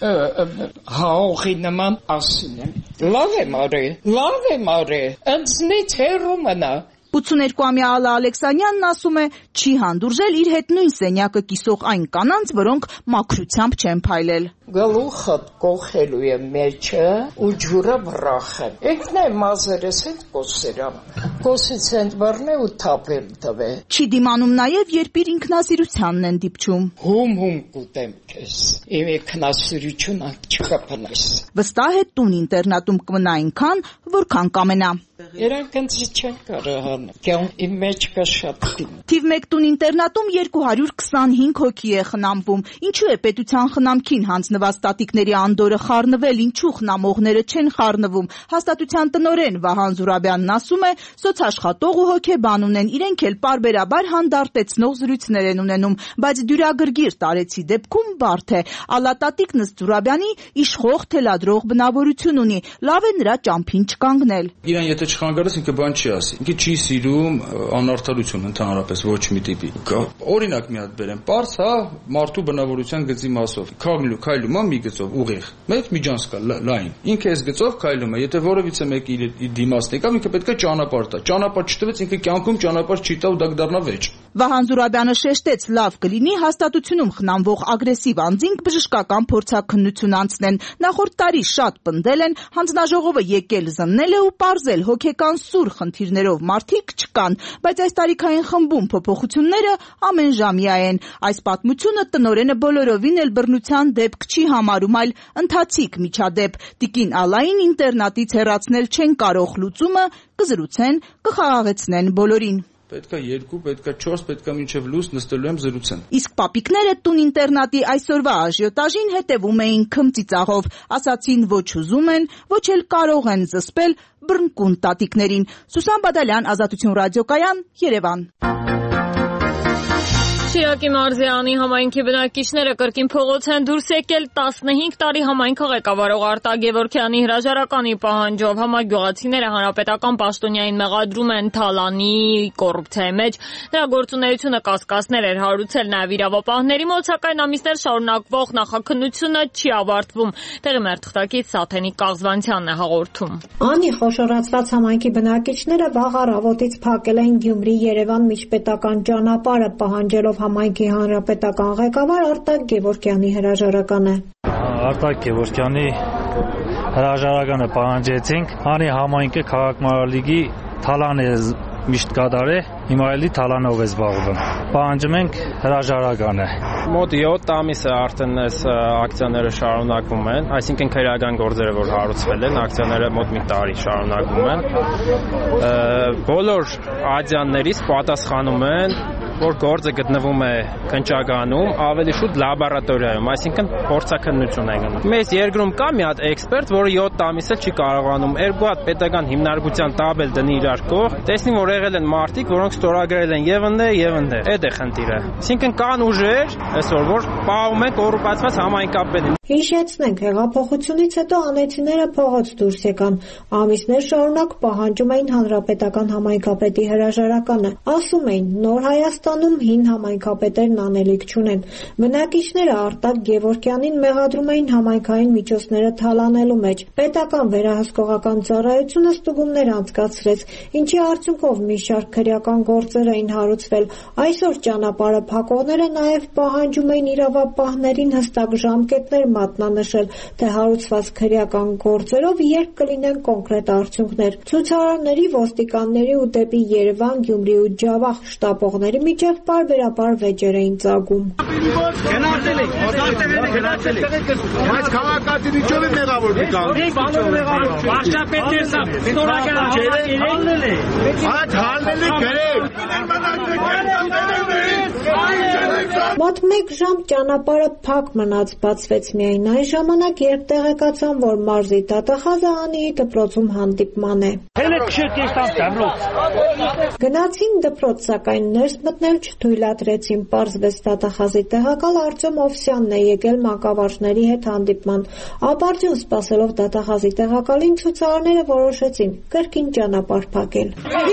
հաղի նման, ասում եմ, լավ եմ արել, լավ եմ արել, ընձնից հեռու մնա։
ութսուներկուամյա Ալա Ալեքսանյանն ասում է, չի հանդուրժել իր հետ նույն սենյակը կիսող այն կանանց, որոնք մաքրությամբ չեն փայլել։
Գլուխը կողելու է մեջը ու ջուրը վրախը։ Ինքն է մազերս հետ կոսերամ։ Կոսից են բռնե ու թափեմ տվե։
Չի դիմանում նաև, երբ իր ինքնասիրությանն են դիպչում։
Հում հում կուտեմ քեզ։ Իմ ինքնասիրությունը չկապնես։
Վստահ է տուն ինտերնատում կմնա այնքան, որքան կամենա։
Իրանք ինձ չեն կարող Կյան իմ մեջ կա շատ դիմ։
Թիվ մեկ տուն ինտերնատում երկու հարյուր քսանհինգ հոգի է խնամվում։ Ինչու է պետության խնամքին հանձնված տատիկների անդորը խառնվել, ինչու խնամողները չեն խառնվում։ Հաստատության տնօրեն Վահան Զուրաբյանն ասում է, սոցաշխատող ու հոգեբան ունեն, իրենք էլ պարբերաբար հանդարտեցնող զրույցներ են ունենում, բայց դյուրագրգիռ տարեցի դեպքում բարդ է։ Ալատատիկն ըստ Զուրաբյանի իշխող թելադրող բնավորություն ունի, լավ է նրա ճամփին չկանգնել։
Իրան եթե չխանգարես, ինքը բան չի ասի։ Ինքը չի սիրում անարդարություն ընդհանրապես ոչ մի տիպի։ Օրինակ մի հատ բերեմ, պարզ հա, մարդու բնավորության գծի մասով։ Քագնելու քայլում է մի գծով ուղիղ։ Մեծ միջանց կա լայն։ Ինքը այս գծով քայլում է, եթե որևիցե մեկը իր դիմացն եկավ, ինքը պետք է ճանապարհ տա։ Ճանապարհ չտվեց, ինքը կյանքում ճանապարհ չի տա ու դա կդառնա վեճ։
Վահան Զուրաբյանը շեշտեց, լավ կլինի հաստատությունում խնամվող ագրեսիվ անձինք բժշկական փորձաքննություն անցնեն։ Նախորդ տարի շատ պնդել են, հանձնաժողովը եկել զննել է ու պարզել հոգեկան սուր խնդիրներով մարդիկ չկան, բայց այս տարիքային խմբում փոփոխությունները ամենժամյա են։ Այս պատմությունը տնօրենը բոլորովին էլ բռնության դեպք չի համարում, այլ ընթացիկ միջադեպ։ Տիկին Ալային ինտերնատից հեռացնել չեն կարող, լուծումը կզրուցեն, կխաղաղեցնեն բոլորին։
Պետքա երկու, պետքա չորս, պետքա մինչև լույս նստելու եմ զրուցեն։
Իսկ պապիկները տուն ինտերնատի այսօրվա աժիոտաժին հետևում էին քմծիծաղով, ասացին ոչ ուզում են, ոչ էլ կարող են զսպել բռնկուն տատիկներին։ Սուսան Բադալյան, Ազատություն ռադիոկայան, Երևան։
Շիրակի մարզյանի համայնքի բնակիչները կրկին փողոց են դուրս եկել տասնհինգ տարի համայնքը ղեկավարող Արտակ Գևորգյանի հրաժարականի պահանջով։ Համագյուղացիները հանրապետական պաշտոնյային մեղադրում են թալանի կոռուպցիայի մեջ։ Նրա գործունեությունը կասկածներ էր հարուցել նաև իրավապահների մոտ, սակայն ամիսներ շարունակվող նախաքննությունը չի ավարտվում։ Տեղի մեր թղթակից Սաթենիկ Կաղզվանցյանն է հաղորդում։
Անի խոշորացված համայնքի բնակիչները վաղ առավոտից փակել են Գյումրի-Երևան միջպետական ճանապարհը, պահանջելով համայնքի հանրապետական ղեկավար Արտակ Գևորգյանի հրաժարականը։
Արտակ Գևորգյանի հրաժարականը պահանջեցինք, անի համայնքը քաղաքմարալիգի թալան է միշտ կատարե, հիմա էլի թալանով է զբաղվում։ Պահանջում ենք հրաժարականը։
Մոտ յոթ ամիս է արդեն այս ակցիաները շարունակվում են, այսինքն քրեական գործերը, որ հարուցվել են, ակցիաները մոտ մի տարի շարունակվում են։ Բոլոր ադյաններից պատասխանում են, որ գործը գտնվում է քննչականում, ավելի շուտ լաբորատորիայում, այսինքն փորձաքննություն են գնում։ Մեզ երկրում կա մի հատ էքսպերտ, որը յոթ ամիս էլ չի կարողանում երկու հատ պետական հիմնարկության տաբել դնի իրար կողմ, տեսնի, որ եղել են մարդիկ, որոնք ստորագրել են եւ ընդե եւ ընդե։ Այդ է խնդիրը։ Այսինքն կան ուժեր, այսօր որ պահում են կոռուպացված համայնքապետին։
Հիշեցնենք, հեղափոխությունից հետո անեցիները փողոց դուրս եկան, ամիսներ շարունակ պահանջում էին հանրապետական համայնքապետի հրաժարականը։ Ասում էին, նոր Հայաստանում հին համայնքապետերն անելիք չունեն։ Բնակիչները Արտակ Գևորգյանին մեղադրում էին համայնքային միջոցները թալանելու մեջ։ Պետական վերահսկողական ծառայությունը ստուգումներ անցկացրեց, ինչի արդյունքով մի շարք քրեական գործեր էին հարուցվել։ Այսօր ճանապարհը փակողները նաև պահանջում էին իրավապահներին հստակ ժամկետներ մատնանշել, թե հարուցված քրեական գործերով երբ կլինեն կոնկրետ արդյունքներ։ Ցուցարարների, ոստիկանների ու դեպի Երևան, Գյումրի ու Ջավախ շտապողների միջև պարբերաբար վեճեր էին ծագում։
Գնացել եք, գնացել եք, բայց քաղաքացիներով է մեղավոր դիտան։
Վարչապետը սա ստորագրել է։
Այդ հալնել է գրել։
Մոտ մեկ ժամ ճանապարհը փակ մնաց, բացվեց միայն այն ժամանակ, երբ տեղեկացան, որ մարզի դատախազը Անիի դպրոցում հանդիպման է։ Գնացին դպրոց, սակայն ներս մտնել չթույլատրեցին, պարզվեց դատախազի տեղակալ Արտյոմ Օվսյանն է եկել մանկավարժների հետ հանդիպման։ Ապարդյուն սպասելով դատախազի տեղակալին, ցուցարարները որոշեցին կրկին ճանապարհ փակել։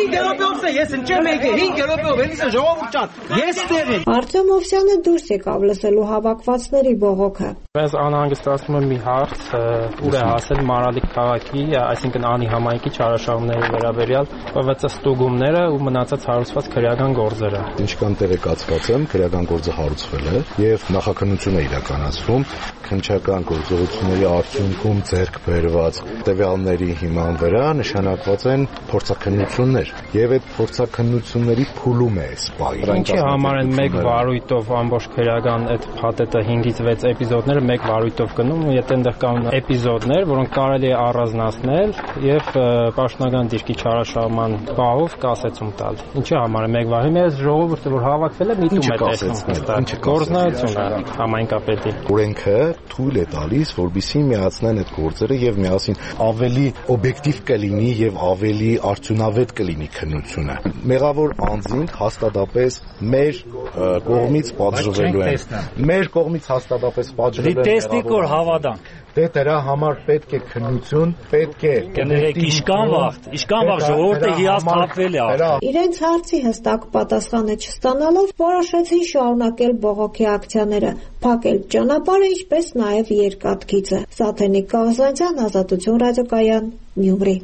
Արտյոմ Օվսյանը դուրս եկավ լսելու հավաքվածների բողոքը։
Մեզ անհանգստացնում է մի հարց, ուր է հասել Մարալիկ քաղաքի, այսինքն Անի համայնքի չարաշահումների վերաբերյալ Վ Ծ ստուգումները ու մնացած հարուցված քրեական գործերը։
Ինչքան տեղեկացված եմ, քրեական գործը հարուցվել է եւ նախաքննություն է իրականացվում քննչական գործողությունների արդյունքում ձեռք բերված տվյալների հիման վրա նշանակված են փորձաքննություններ եւ այդ փորձաքննությունների փուլում է սպայի։
Ինչի համար են մեկ վարույթով ամբողջ քրեական այդ փաթեթը հինգից վեց էպիզոդները մեկ վարույթով գնում, եթե այնտեղ կան էպիզոդներ, որոնք կարելի է առանձնացնել եւ պաշտոնական դիրքի չարաշահման բաղով կասեցում տալ։ Ինչի համար է մեկ վարույթ։ Մեզ ժողովուրդը որ հավաքվել է միտում է տեսնում։ Գործնայություն է համայնքապետի։
Օրենքը թույլ է տալիս, որպեսզի միացնեն այդ գործերը եւ միասին ավելի օբյեկտիվ կլինի եւ ավելի արդյունավետ կլինի քննությունը։ Մեղավոր անձինք հաստատապես մեր կողմից պատժվելու են։ Մեր կողմից հաստատապես պատժվելու են։
Տեսնիկոր հավատանք։
Դե դրա համար պետք է քննություն, պետք է
կներեք իշքան վաղտ, իշքան վաղտ ժողովուրդը հիասթափվել է արդեն։
Իրենց հարցի հստակ պատասխանը չստանալով որոշեցին շարունակել բողոքի ակցիաները, փակել ճանապարհը, ինչպես նաև երկաթգիծը։ Սաթենիկ Կաղազանյան, Ազատություն ռադիոկայան, Գյումրի։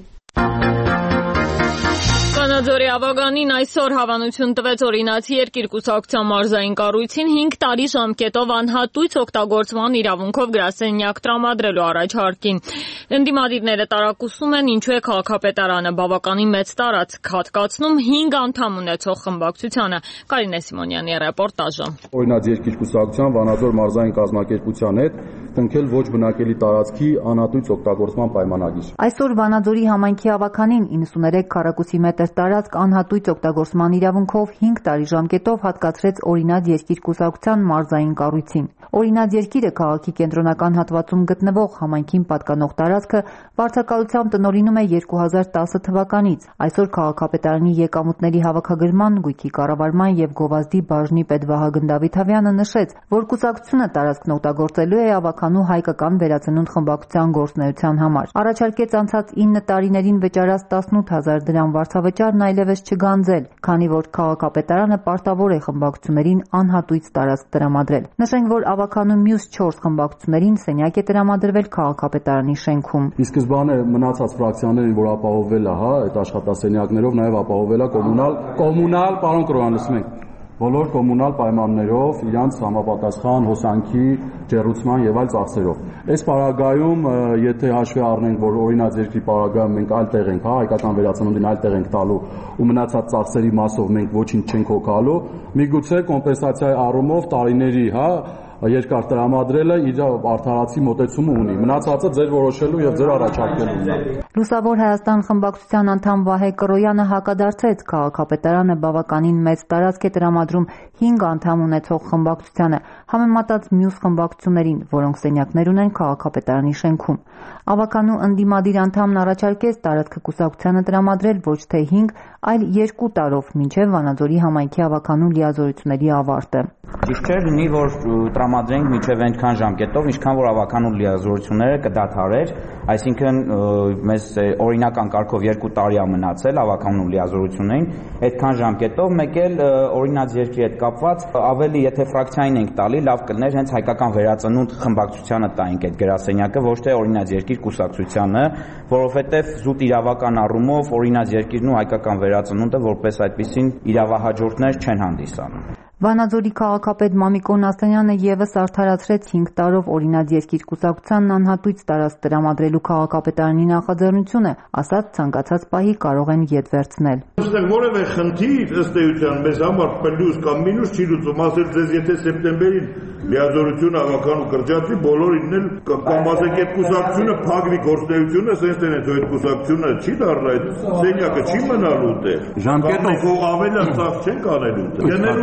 Վանաձորի ավագանին այսօր հավանություն տվեց օրինացի երկիր կուսակցության մարզային կառույցին հինգ տարի ժամկետով անհատույց օգտագործման իրավունքով գրասենյակ տրամադրելու առաջարկին։ Ընդդիմադիրները տարակուսում են, ինչու է քաղաքապետարանը բավականին մեծ տարածք հատկացնում հինգ անդամ ունեցող խմբակցությանը։ Կարինե Սիմոնյանի ռեպորտաժը։
Օրինաց երկիր կուսակցության Վանաձոր մարզային կազմակերպության հետ կնքել ոչ բնակելի տարածքի անհատույց օգտագործման պայմանագիր։
Այսօր Վանաձորի համայնքի ավականին իննսուներեք քառակուսի մետր տարածք անհատույց օգտագործման իրավունքով հինգ տարի ժամկետով հատկացրեց օրինաց երկիր կուսակցության մարզային կառույցին։ Օրինաց երկիրը քաղաքի կենտրոնական հատվածում գտնվող համայնքին պատկանող տարածքը վարձակալությամբ տնօրինում է երկու հազար տասը թվականից։ Այսօր քաղաքապետարանի եկամուտների հավաքագրման, գույքի կառավարման եւ գովազդի բաժնի պետ Վահագն Դավիթավյանը նշեց, որ կուսակցությունը տարածքն օգտագործելու է ավականու հայկական վերածնունդ խմբակցության գործունեության համար։ Առաջարկեց անցած ինը տարիներին վճարած տասնութ հազար դրամ վարձավճարն այլևս չգանձել, քանի որ քաղաքապետարանը պարտավոր է խմբակցություններին անհատույց տարածք տրամադրել։ Նշենք, որ ավականու մյուս չորս խմբակցություններին սենյակ է տրամադրվել քաղաքապետարանի շենքում։
Ի սկզբանե մնացած ֆրակցիաներին, որ ապահովվել է, հա, այդ աշխատասենյակներով նաև ապահովվել է կոմունալ, կոմունալ, պարոն Կրոյան, լսում եք, բոլոր կոմունալ պայմաններով, իրանց համապատասխան հոսանքի, ջեռուցման եւ այլ ծախսերով։ Այս պարագայում, եթե հաշվի առնենք, որ օրինաց երկրի պարագայում մենք այլ տեղ ենք, հա, հայկական վերածնունդին այլ տեղ ենք տալու ու մնացած ծախսերի մասով մենք ոչինչ չենք հոգալու, միգուցե կոմպենսացիայի առումով տարիների, հա, երկար տրամադրելը իր արդարացի մոտեցումը ունի։ Մնացածը ձեր որոշելու եւ ձեր առաջարկելու է։
Լուսավոր Հայաստան խմբակցության անդամ Վահե Կրոյանը հակադարձեց քաղաքապետարանը բավականին մեծ տարածք է տրամադրում հինգ անդամ ունեցող խմբակցությանը, համեմատած մյուս խմբակցություններին, որոնք սենյակներ ունեն քաղաքապետարանի շենքում։ Ավականու ընդդիմադիր անդամն առաջարկեց տարածքը կուսակցությանը տրամադրել ոչ թե հինգ, այլ երկու տարով մինչև Վանաձորի համայնքի ավականու լիազորությունների ավարտը։
Ճիշտ չէ լինի, որ տրամադրենք մինչև այնքան ժամկետով, ինչքան որ ավականու լիազորությունները կդադարեր, այսինքն մեզ օրինական կարգով երկու տարի է մնացել ավականու լիազորություններին, այդքան ժամկետով մեկ էլ օրինաց երկրի հետ կապված ավելի եթե ֆրակցիային ենք տալի, լավ կլներ հենց հայկական վերածնունդ խմբակցությանը տայինք այդ գրասենյակը, ոչ թե օրինաց երկիր կուսակցությանը, որովհետև զուտ իրավական առումով օրինաց երկիրն ու հայկական վերածնունդը որպես այդպիսին իրավահաջորդներ չեն հանդիսանում։
Վանաձորի քաղաքապետ Մամիկոն Ասլանյանը եւս արդարացրեց հինգ տարով օրինաց երկիր կուսակցությանն անհատույց տարածք տրամադրելու քաղաքապետարանի նախաձեռնությունը, ասած ցանկացած պահի կարող են ետ վերցնել։
Այստեղ որևէ խնդիր ըստ էության մեզ համար պլյուս կամ մինուս չի լուծում, ասել ձեզ եթե սեպտեմբերին լիազորությունը ավականու կրճատվի, բոլորին էլ կամ ասեք այդ կուսակցությունը փակվի գործունեությունը, ասենց տեն այդ կուսակցությունը չի դառնա, այդ սենյակը չի մնալու տեղ։ Ժամկետով ավելի ծախս չենք անելու։ Գնելու նախապ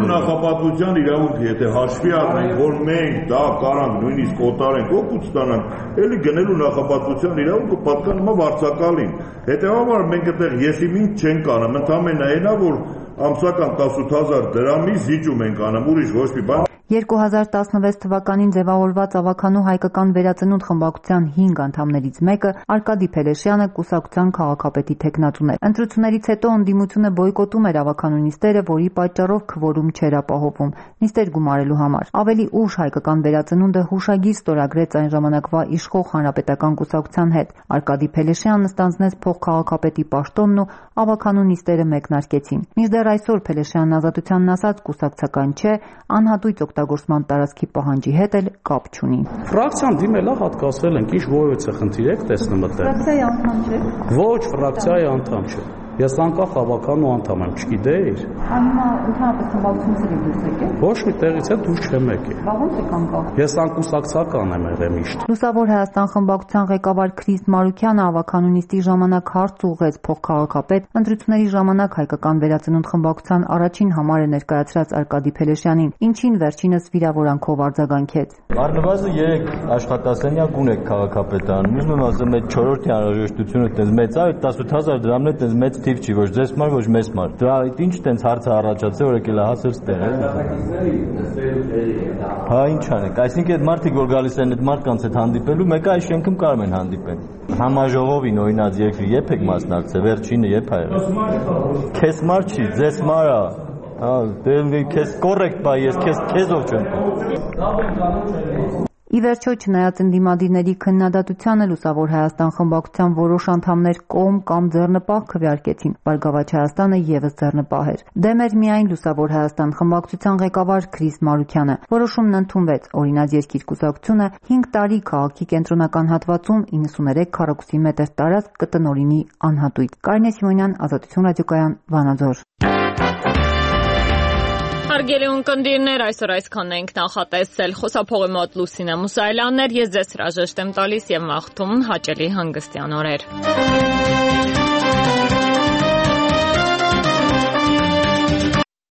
նախապատվության իրավունքը, եթե հաշվի առնենք, որ մենք դա կարանք նույնիսկ օտարենք, օգուտ ստանանք, էլի գնելու նախապատվության իրավունքը պատկանում է վարձակալին։ Հետևաբար մենք այդտեղ եսիմինչ չենք անում, ընդամենը այնա, որ ամսական տասնութ հազար դրամի զիջում ենք անում, ուրիշ ոչ մի բան։
երկու հազար տասնվեց թվականին ձևավորված ավականու հայկական վերածնունդ խմբակցության հինգ անդամներից մեկը Արկադի Փելեշյանը կուսակցության քաղաքապետի թեկնածուն էր։ Ընտրություններից հետո ընդդիմությունը բոյկոտում էր ավականու նիստերը, որի պատճառով քվորում չէր ապահովում նիստեր գումարելու համար։ Ավելի ուշ հայկական վերածնունդը հուշագիր ստորագրեց այն ժամանակվա իշխող հանրապետական կուսակցության հետ։ Արկադի Փելեշյանն ստանձնեց փոխքաղաքապետի պաշտոնն ու ավականու նիստերը մեկնարկեցին։ Մինչդեռ այսօր Փելեշյանն ազատությանն ասած կուսակցական չէ, անհատույց օգտագործման տարածքի պահանջի հետ էլ կապ չունի։
Ֆրակցիան դիմել է, հատկացրել ենք, ինչ ողջույթ խնդիր եք տեսնում այդտեղ։
Ֆրակցիայի անդամ չէ։
Ոչ, ֆրակցիայի անդամ չէ։ Ես անկախ ավականու անդամ եմ, չգիտեիր։
Հիմա ընդհանրապես խմբակցությունից եք դուրս եկել։
Ոչ մի տեղից է դուրս չեմ եկել։
Բա ո՞նց եք անկախ։
Ես անկուսակցական եմ եղել միշտ։
Լուսավոր Հայաստան խմբակցության ղեկավար Քրիս Մարուկյանը ավականու նիստի ժամանակ հարց ուղղեց փոխքաղաքապետ, ընտրությունների ժամանակ հայկական վերածնունդ խմբակցության առաջին համարը ներկայացրած Արկադի Փելեշյանին, ինչին վերջինս վիրավորանքով արձագանքեց։
Առնվազն երեք աշխատասենյակ ունեք քաղաքապետարանում, ուզում եմ ասեմ, այդ չորրորդի անհրաժեշտությունը այդպես մեծ է, տասնութ հազար դրամն է այդպես մեծ թիվ չի, ոչ ձեզ մար, ոչ մեզ մար։ Դրա ինչ տենց հարցը առաջացել, որ եկել է հասել ստեղ։ Հա, ինչ անենք, այսինքն այդ մարդիկ, որ գալիս են այդ մարդկանց հետ հանդիպելու, մեկը այս շենքում կարող են հանդիպեն։ Համաժողովին օրինաց երկրի երբ եք մասնակցել, վերջինը երբ ա եղել։ Քեզ մար չի, ձեզ մար է։ Հա, դե քեզ կոռեկտ բա, ես քեզ քեզով չեմ։
Ի վերջո, չնայած ընդդիմադիրների քննադատությանը, Լուսավոր Հայաստան խմբակցության որոշ անդամներ կողմ կամ ձեռնպահ քվեարկեցին, Բարգավաճ Հայաստանը ևս ձեռնպահ էր։ Դեմ էր միայն Լուսավոր Հայաստան խմբակցության ղեկավար Քրիս Մարուկյանը։ Որոշումն ընդունվեց, օրինաց երկիր կուսակցությունը հինգ տարի քաղաքի կենտրոնական հատվածում իննսուներեք քառակուսի մետր տարածք կտնօրինի անհատույց։ Կարինե Սիմոնյան, Ազատություն ռադիոկայան, Վանաձոր։
Հարգելի ունկնդիրներ, այսօր այսքանն ենք նախատեսել։ Խոսափողի մոտ Լուսինե Մուսայելյանն էր, ես ձեզ հրաժեշտ եմ տալիս եւ մաղթում հաճելի հանգստյան օրեր։